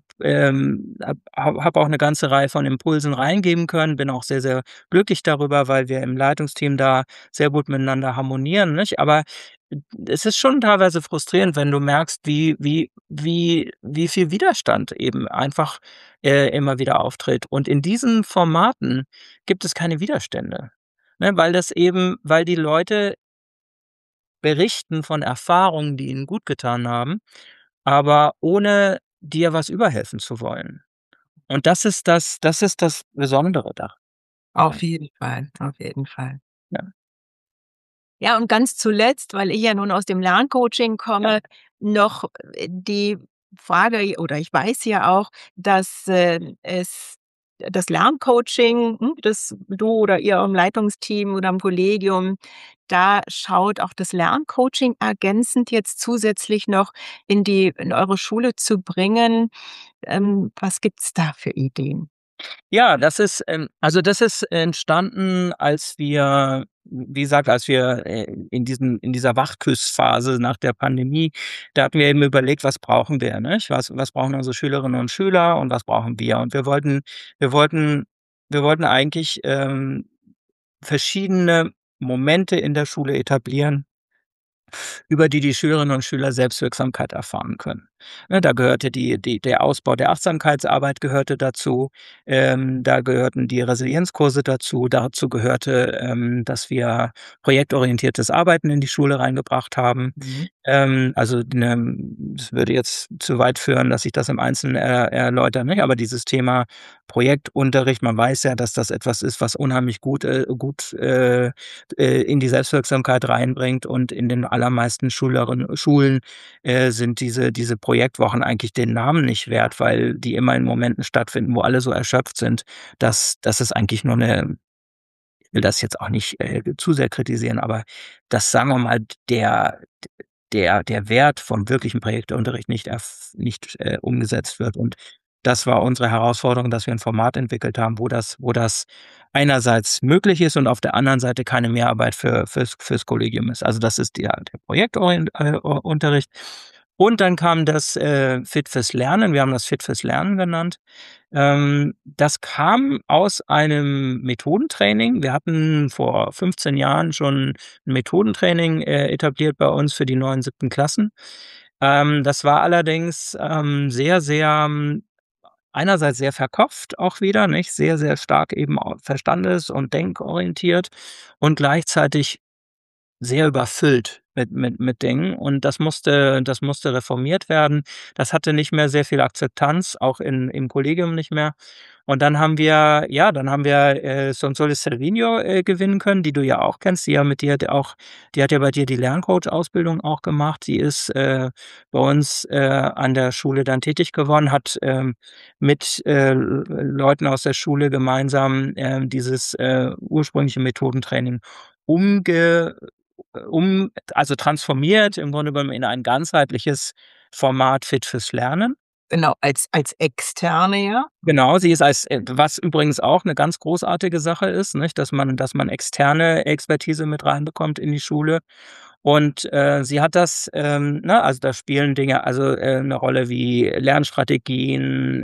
habe auch eine ganze Reihe von Impulsen reingeben können. Bin auch sehr, sehr glücklich darüber, weil wir im Leitungsteam da sehr gut miteinander harmonieren, nicht? Aber es ist schon teilweise frustrierend, wenn du merkst, wie viel Widerstand eben einfach, immer wieder auftritt. Und in diesen Formaten gibt es keine Widerstände, ne, weil die Leute berichten von Erfahrungen, die ihnen gut getan haben, aber ohne dir was überhelfen zu wollen. Und das ist das Besondere Auf daran. jeden Fall, auf jeden Fall. Ja, Ja, und ganz zuletzt, weil ich ja nun aus dem Lerncoaching ja. komme, noch, die Frage oder ich weiß ja auch, dass, es das Lerncoaching, das du oder ihr im Leitungsteam oder im Kollegium, da schaut auch das Lerncoaching ergänzend jetzt zusätzlich noch in eure Schule zu bringen. Was gibt's da für Ideen? Ja, das ist entstanden, als wir, wie gesagt, als wir, in dieser Wachküssphase nach der Pandemie, da hatten wir eben überlegt: „Was brauchen wir, nicht? Was brauchen unsere Schülerinnen und Schüler und was brauchen wir?“ Und wir wollten wir wollten eigentlich, verschiedene Momente in der Schule etablieren, über die die Schülerinnen und Schüler Selbstwirksamkeit erfahren können. Ne, da gehörte der Ausbau der Achtsamkeitsarbeit gehörte dazu, da gehörten die Resilienzkurse dazu, dazu gehörte, dass wir projektorientiertes Arbeiten in die Schule reingebracht haben. Mhm. Also, das würde jetzt zu weit führen, dass ich das im Einzelnen erläutere, nicht? Aber dieses Thema Projektunterricht, man weiß ja, dass das etwas ist, was unheimlich gut in die Selbstwirksamkeit reinbringt, und in den allermeisten Schulen, sind diese Projektwochen eigentlich den Namen nicht wert, weil die immer in Momenten stattfinden, wo alle so erschöpft sind, dass es eigentlich nur 'ne, ich will das jetzt auch nicht, zu sehr kritisieren, aber dass, sagen wir mal, der Wert von wirklichem Projektunterricht nicht, umgesetzt wird. Und das war unsere Herausforderung, dass wir 'n Format entwickelt haben, wo das einerseits möglich ist und auf der anderen Seite keine Mehrarbeit fürs Kollegium ist. Also, das ist der Unterricht. Und dann kam das, Fit fürs Lernen. Wir haben das Fit fürs Lernen genannt. Das kam aus einem Methodentraining. Wir hatten vor 15 Jahren schon 'n Methodentraining, etabliert bei uns für die neuen 7. Klassen. Das war allerdings, sehr, sehr, einerseits sehr verkopft auch wieder, nicht? Sehr, sehr stark eben au verstandes und denkorientiert und gleichzeitig sehr überfüllt mit Dingen, und das musste reformiert werden. Das hatte nicht mehr sehr viel Akzeptanz, auch im Kollegium nicht mehr. Und dann haben wir, Sonsoles Cervinho, gewinnen können, die du ja auch kennst, die hat ja bei dir die Lerncoach-Ausbildung auch gemacht. Die ist, bei uns, an der Schule dann tätig geworden, hat, mit, Leuten aus der Schule gemeinsam, dieses, ursprüngliche Methodentraining umge also transformiert im Grunde genommen in ein ganzheitliches Format Fit fürs Lernen. Genau, als Externe, ja? Genau, sie ist was übrigens auch 'ne ganz großartige Sache ist, nicht, dass man externe Expertise mit reinbekommt in die Schule. Und, sie hat das, ne, also da spielen Dinge, also, 'ne Rolle wie Lernstrategien,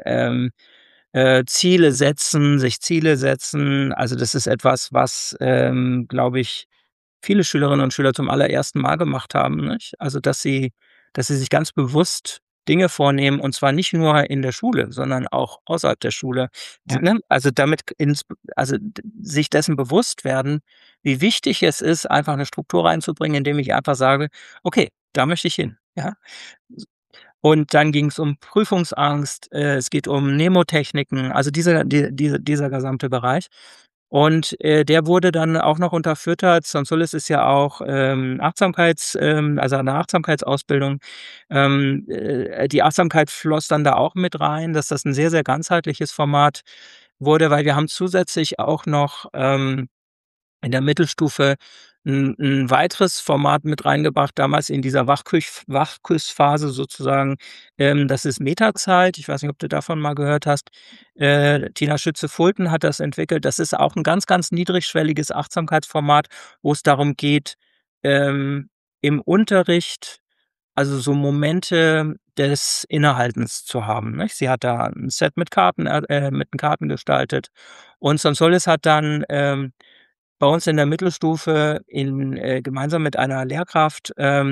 sich Ziele setzen. Also, das ist etwas, was, glaube ich, viele Schülerinnen und Schüler zum allerersten Mal gemacht haben, nicht? Also, dass sie sich ganz bewusst Dinge vornehmen, und zwar nicht nur in der Schule, sondern auch außerhalb der Schule. Ja. Ne? Also, sich dessen bewusst werden, wie wichtig es ist, einfach eine Struktur reinzubringen, indem ich einfach sage: „Okay, da möchte ich hin“, ja? Und dann ging es um Prüfungsangst, es geht um Mnemotechniken, also dieser gesamte Bereich. Und, der wurde dann auch noch unterfüttert. Sonsulis ist ja auch, also eine Achtsamkeitsausbildung. Die Achtsamkeit floss dann da auch mit rein, dass das ein sehr, sehr ganzheitliches Format wurde, weil wir haben zusätzlich auch noch, in der Mittelstufe 'n weiteres Format mit reingebracht, damals in dieser Wachküssphase sozusagen. Das ist Metazeit. Ich weiß nicht, ob du davon mal gehört hast. Tina Schütze-Fulton hat das entwickelt. Das ist auch 'n ganz, ganz niedrigschwelliges Achtsamkeitsformat, wo es darum geht, ähm, im Unterricht, also so Momente des Innehaltens zu haben, nicht? Sie hat da 'n Set mit Karten gestaltet, und Sonsolis hat dann, bei uns in der Mittelstufe gemeinsam mit einer Lehrkraft,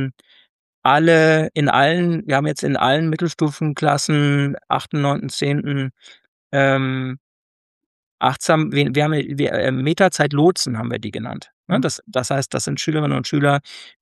wir haben jetzt in allen Mittelstufenklassen, 8., 9., 10., ähm, wir haben Meterzeit-Lotsen haben wir die genannt, ne? Mhm. Das heißt, das sind Schülerinnen und Schüler,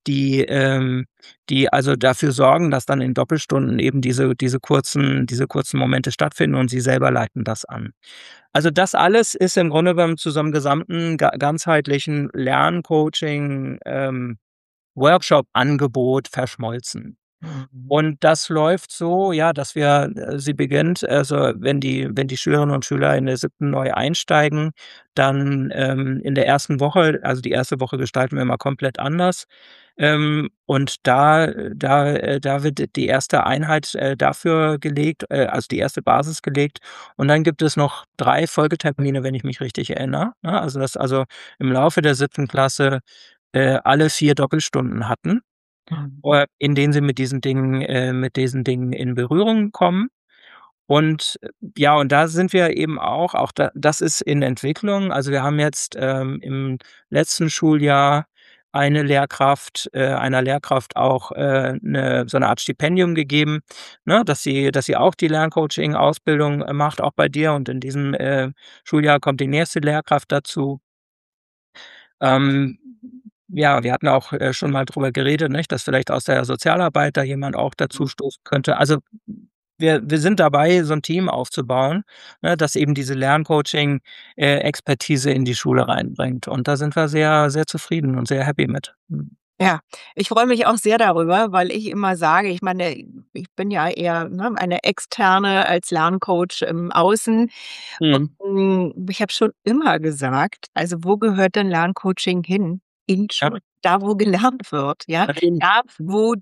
die also dafür sorgen, dass dann in Doppelstunden eben diese kurzen Momente stattfinden, und sie selber leiten das an. Also, das alles ist im Grunde genommen zu so 'nem gesamten ganzheitlichen Lerncoaching, Workshop-Angebot verschmolzen. Mhm. Und das läuft so, ja, dass sie beginnt, also, wenn die Schülerinnen und Schüler in der 7. neu einsteigen, dann, in der ersten Woche, also, die erste Woche gestalten wir immer komplett anders. Und da wird die erste Einheit, dafür gelegt, also, die erste Basis gelegt. Und dann gibt es noch 3 Folgetermine, wenn ich mich richtig erinnere, ne? Also, im Laufe der 7. Klasse, alle 4 Doppelstunden hatten, Mhm. in denen sie mit diesen Dingen in Berührung kommen. Und, ja, und da sind wir eben auch das ist in Entwicklung. Also, wir haben jetzt, im letzten Schuljahr einer Lehrkraft auch, 'ne Art Stipendium gegeben, ne, dass sie auch die Lerncoaching-Ausbildung, macht, auch bei dir. Und in diesem, Schuljahr kommt die nächste Lehrkraft dazu. Ähm, ja, wir hatten auch, schon mal drüber geredet, nicht, dass vielleicht aus der Sozialarbeit da jemand auch dazu stoßen könnte. Also, wir sind dabei, so 'n Team aufzubauen, ne, das eben diese Lerncoaching, Expertise in die Schule reinbringt. Und da sind wir sehr, sehr zufrieden und sehr happy mit. Mhm. Ja, ich freue mich auch sehr darüber, weil ich immer sage, ich meine, ich bin ja eher, ne, eine Externe als Lerncoach im Außen. Mhm. Ich habe schon immer gesagt, also, wo gehört denn Lerncoaching hin? In Ja, Schulen, da wo gelernt wird, ja? natürlich. Da, wo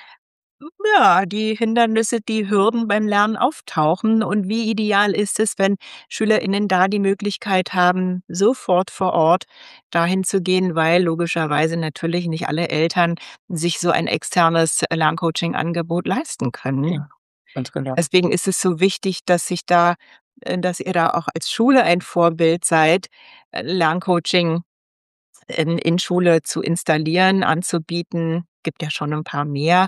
die Hindernisse, die Hürden beim Lernen auftauchen, und wie ideal ist es, wenn SchülerInnen da die Möglichkeit haben, sofort vor Ort dahin zu gehen, weil logischerweise natürlich nicht alle Eltern sich so ein externes Lerncoaching-Angebot leisten können. Ja, ganz genau. Deswegen ist es so wichtig, dass ihr da auch als Schule ein Vorbild seid, Lerncoaching in Schule zu installieren, anzubieten. Gibt ja schon ein paar mehr.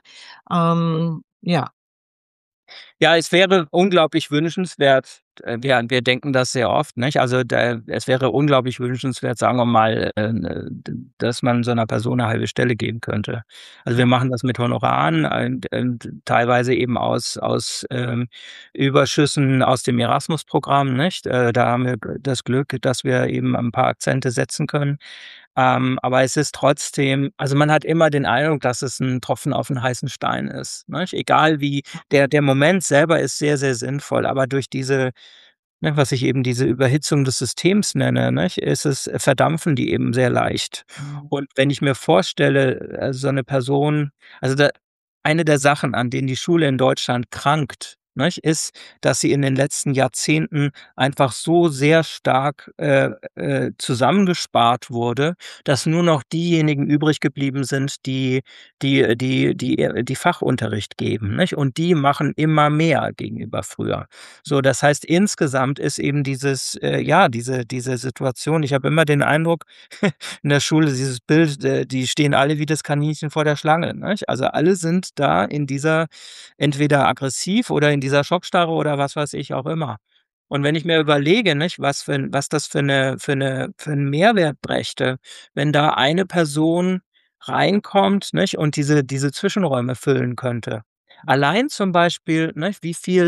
Ja. Ja, es wäre unglaublich wünschenswert, wir denken das sehr oft, nicht? Also, es wäre unglaublich wünschenswert, sagen wir mal, d dass man so einer Person eine halbe Stelle geben könnte. Also, wir Ja. machen das mit Honoraren, teilweise eben aus Überschüssen aus dem Erasmus-Programm, nicht? Da haben wir das Glück, dass wir eben ein paar Akzente setzen können. Aber es ist trotzdem, also, man hat immer den Eindruck, dass es ein Tropfen auf 'n heißen Stein ist, nicht? Egal wie, der Moment selber ist sehr, sehr sinnvoll, aber durch was ich eben diese Überhitzung des Systems nenne, nicht, verdampfen die eben sehr leicht. Mhm. Und wenn ich mir vorstelle, so eine Person, also, eine der Sachen, an denen die Schule in Deutschland krankt, nicht, ist, dass sie in den letzten Jahrzehnten einfach so sehr stark, zusammengespart wurde, dass nur noch diejenigen übrig geblieben sind, die Fachunterricht geben, nicht? Und die machen immer mehr gegenüber früher. So, das heißt, insgesamt ist eben diese Situation, ich habe immer den Eindruck in der Schule, dieses Bild, die stehen alle wie das Kaninchen vor der Schlange, nicht? Also, alle sind da in dieser entweder aggressiv oder in dieser Schockstarre oder was weiß ich auch immer. Und wenn ich mir überlege, nicht, was das für 'n Mehrwert brächte, wenn da eine Person reinkommt, nicht, und diese Zwischenräume füllen könnte. Allein zum Beispiel, nicht,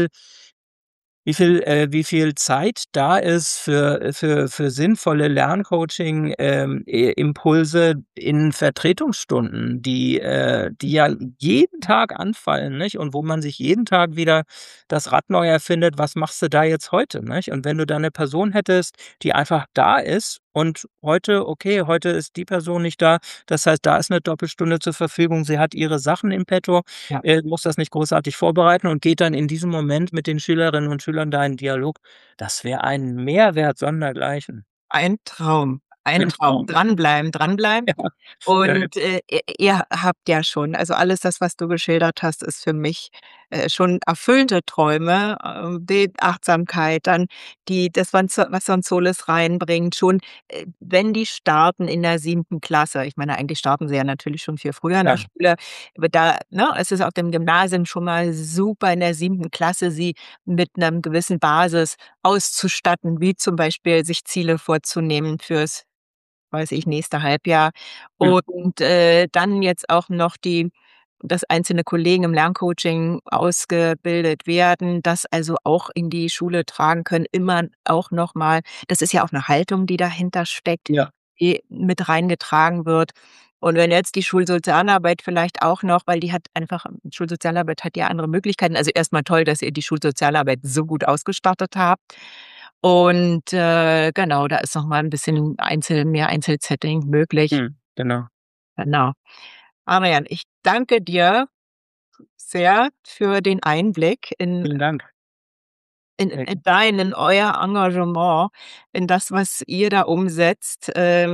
wie viel Zeit da ist für sinnvolle Lerncoaching, Impulse in Vertretungsstunden, die ja jeden Tag anfallen, nicht? Und wo man sich jeden Tag wieder das Rad neu erfindet: „Was machst du da jetzt heute“, nicht? Und wenn du da 'ne Person hättest, die einfach da ist und heute ist die Person nicht da, das heißt, da ist 'ne Doppelstunde zur Verfügung. Sie hat ihre Sachen in petto, Ja. muss das nicht großartig vorbereiten und geht dann in diesem Moment mit den Schülerinnen und Schülern da in Dialog. Das wäre ein Mehrwert sondergleichen. Ein Traum, ein Ein Traum. Traum. Dranbleiben, dranbleiben. Ja, Und, ihr habt ja schon also, alles das, was du geschildert hast, ist für mich, schon erfüllte Träume, die Achtsamkeit, dann was Sonsoles reinbringt, schon, wenn die starten in der 7. Klasse. Ich meine, eigentlich starten sie ja natürlich schon viel früher in der ja, Schule, aber da ne, es ist auf dem Gymnasium schon mal super in der 7. Klasse, sie mit 'nem gewissen Basis auszustatten, wie zum Beispiel sich Ziele vorzunehmen fürs weiß ich, nächste Halbjahr. hm, Und, dann jetzt auch noch dass einzelne Kollegen im Lerncoaching ausgebildet werden, das also auch in die Schule tragen können, immer auch noch mal das ist ja auch 'ne Haltung, die dahinter steckt, ja, die mit reingetragen wird. Und wenn jetzt die Schulsozialarbeit vielleicht auch noch weil die hat einfach Schulsozialarbeit hat ja andere Möglichkeiten. Also, erst mal toll, dass ihr die Schulsozialarbeit so gut ausgestattet habt. Und, genau, da ist noch mal 'n bisschen mehr Einzelsetting möglich. genau. Genau. Adrian, ich danke dir sehr für den Einblick Vielen Dank. Sehr in euer Engagement, in das, was ihr da umsetzt.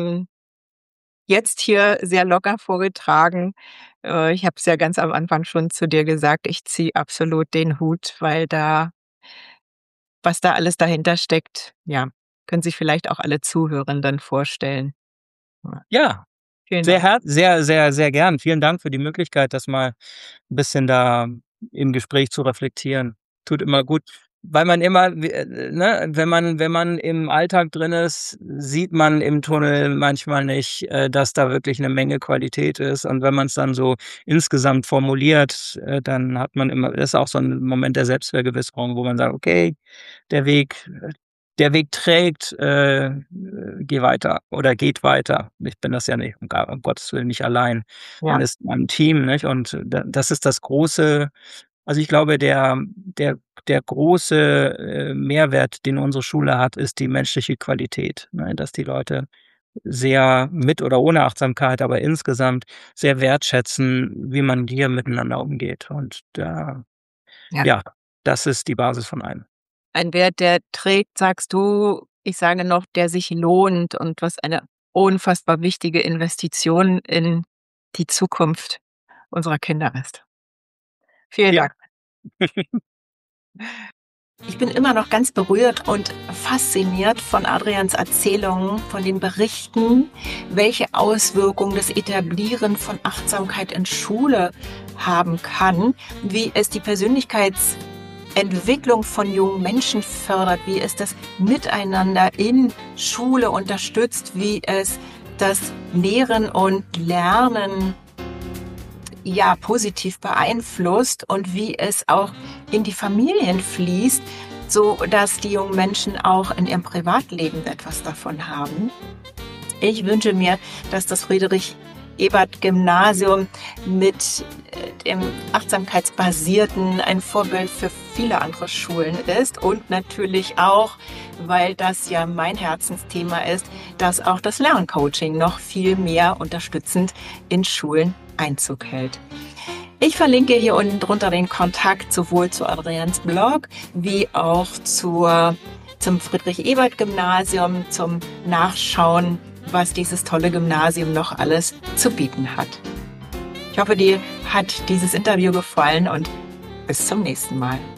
Jetzt hier sehr locker vorgetragen. Ich habe es ja ganz am Anfang schon zu dir gesagt, ich ziehe absolut den Hut, weil da was da alles dahinter steckt, ja, können sich vielleicht auch alle Zuhörenden vorstellen. Ja, ja, vielen Dank. sehr, sehr, sehr gern. Vielen Dank für die Möglichkeit, das mal 'n bisschen da im Gespräch zu reflektieren. Tut immer gut, weil man immer ne, wenn man im Alltag drin ist, sieht man im Tunnel manchmal nicht, dass da wirklich 'ne Menge Qualität ist. Und wenn man's dann so insgesamt formuliert, dann hat man immer das ist auch so 'n Moment der Selbstvergewisserung, wo man sagt: „Okay, der Weg der Weg trägt, geh weiter oder geht weiter.“ Ich bin das ja nicht, um Gottes Willen nicht allein. Man Ja, ist in einem Team, nicht? Und das ist das große also, ich glaube, der große, Mehrwert, den unsere Schule hat, ist die menschliche Qualität, ne? Dass die Leute sehr mit oder ohne Achtsamkeit, aber insgesamt sehr wertschätzen, wie man hier miteinander umgeht. Und da ja. ja, das ist die Basis von allem. Ein Wert, der trägt, sagst du. Ich sage noch, der sich lohnt und was eine unfassbar wichtige Investition in die Zukunft unserer Kinder ist. Vielen Ja. Dank. Ich bin immer noch ganz berührt und fasziniert von Adrians Erzählungen, von den Berichten, welche Auswirkungen das Etablieren von Achtsamkeit in Schule haben kann, wie es die Persönlichkeitsentwicklung von jungen Menschen fördert, wie es das Miteinander in Schule unterstützt, wie es das Lehren und Lernen ja positiv beeinflusst und wie es auch in die Familien fließt, so dass die jungen Menschen auch in ihrem Privatleben etwas davon haben. Ich wünsche mir, dass das Friedrich-Ebert-Gymnasium mit dem Achtsamkeitsbasierten ein Vorbild für viele andere Schulen ist und natürlich auch, weil das ja mein Herzensthema ist, dass auch das Lerncoaching noch viel mehr unterstützend in Schulen Einzug hält. Ich verlinke hier unten drunter den Kontakt sowohl zu Adrians Blog wie auch zum Friedrich-Ebert-Gymnasium, zum Nachschauen, was dieses tolle Gymnasium noch alles zu bieten hat. Ich hoffe, dir hat dieses Interview gefallen und bis zum nächsten Mal.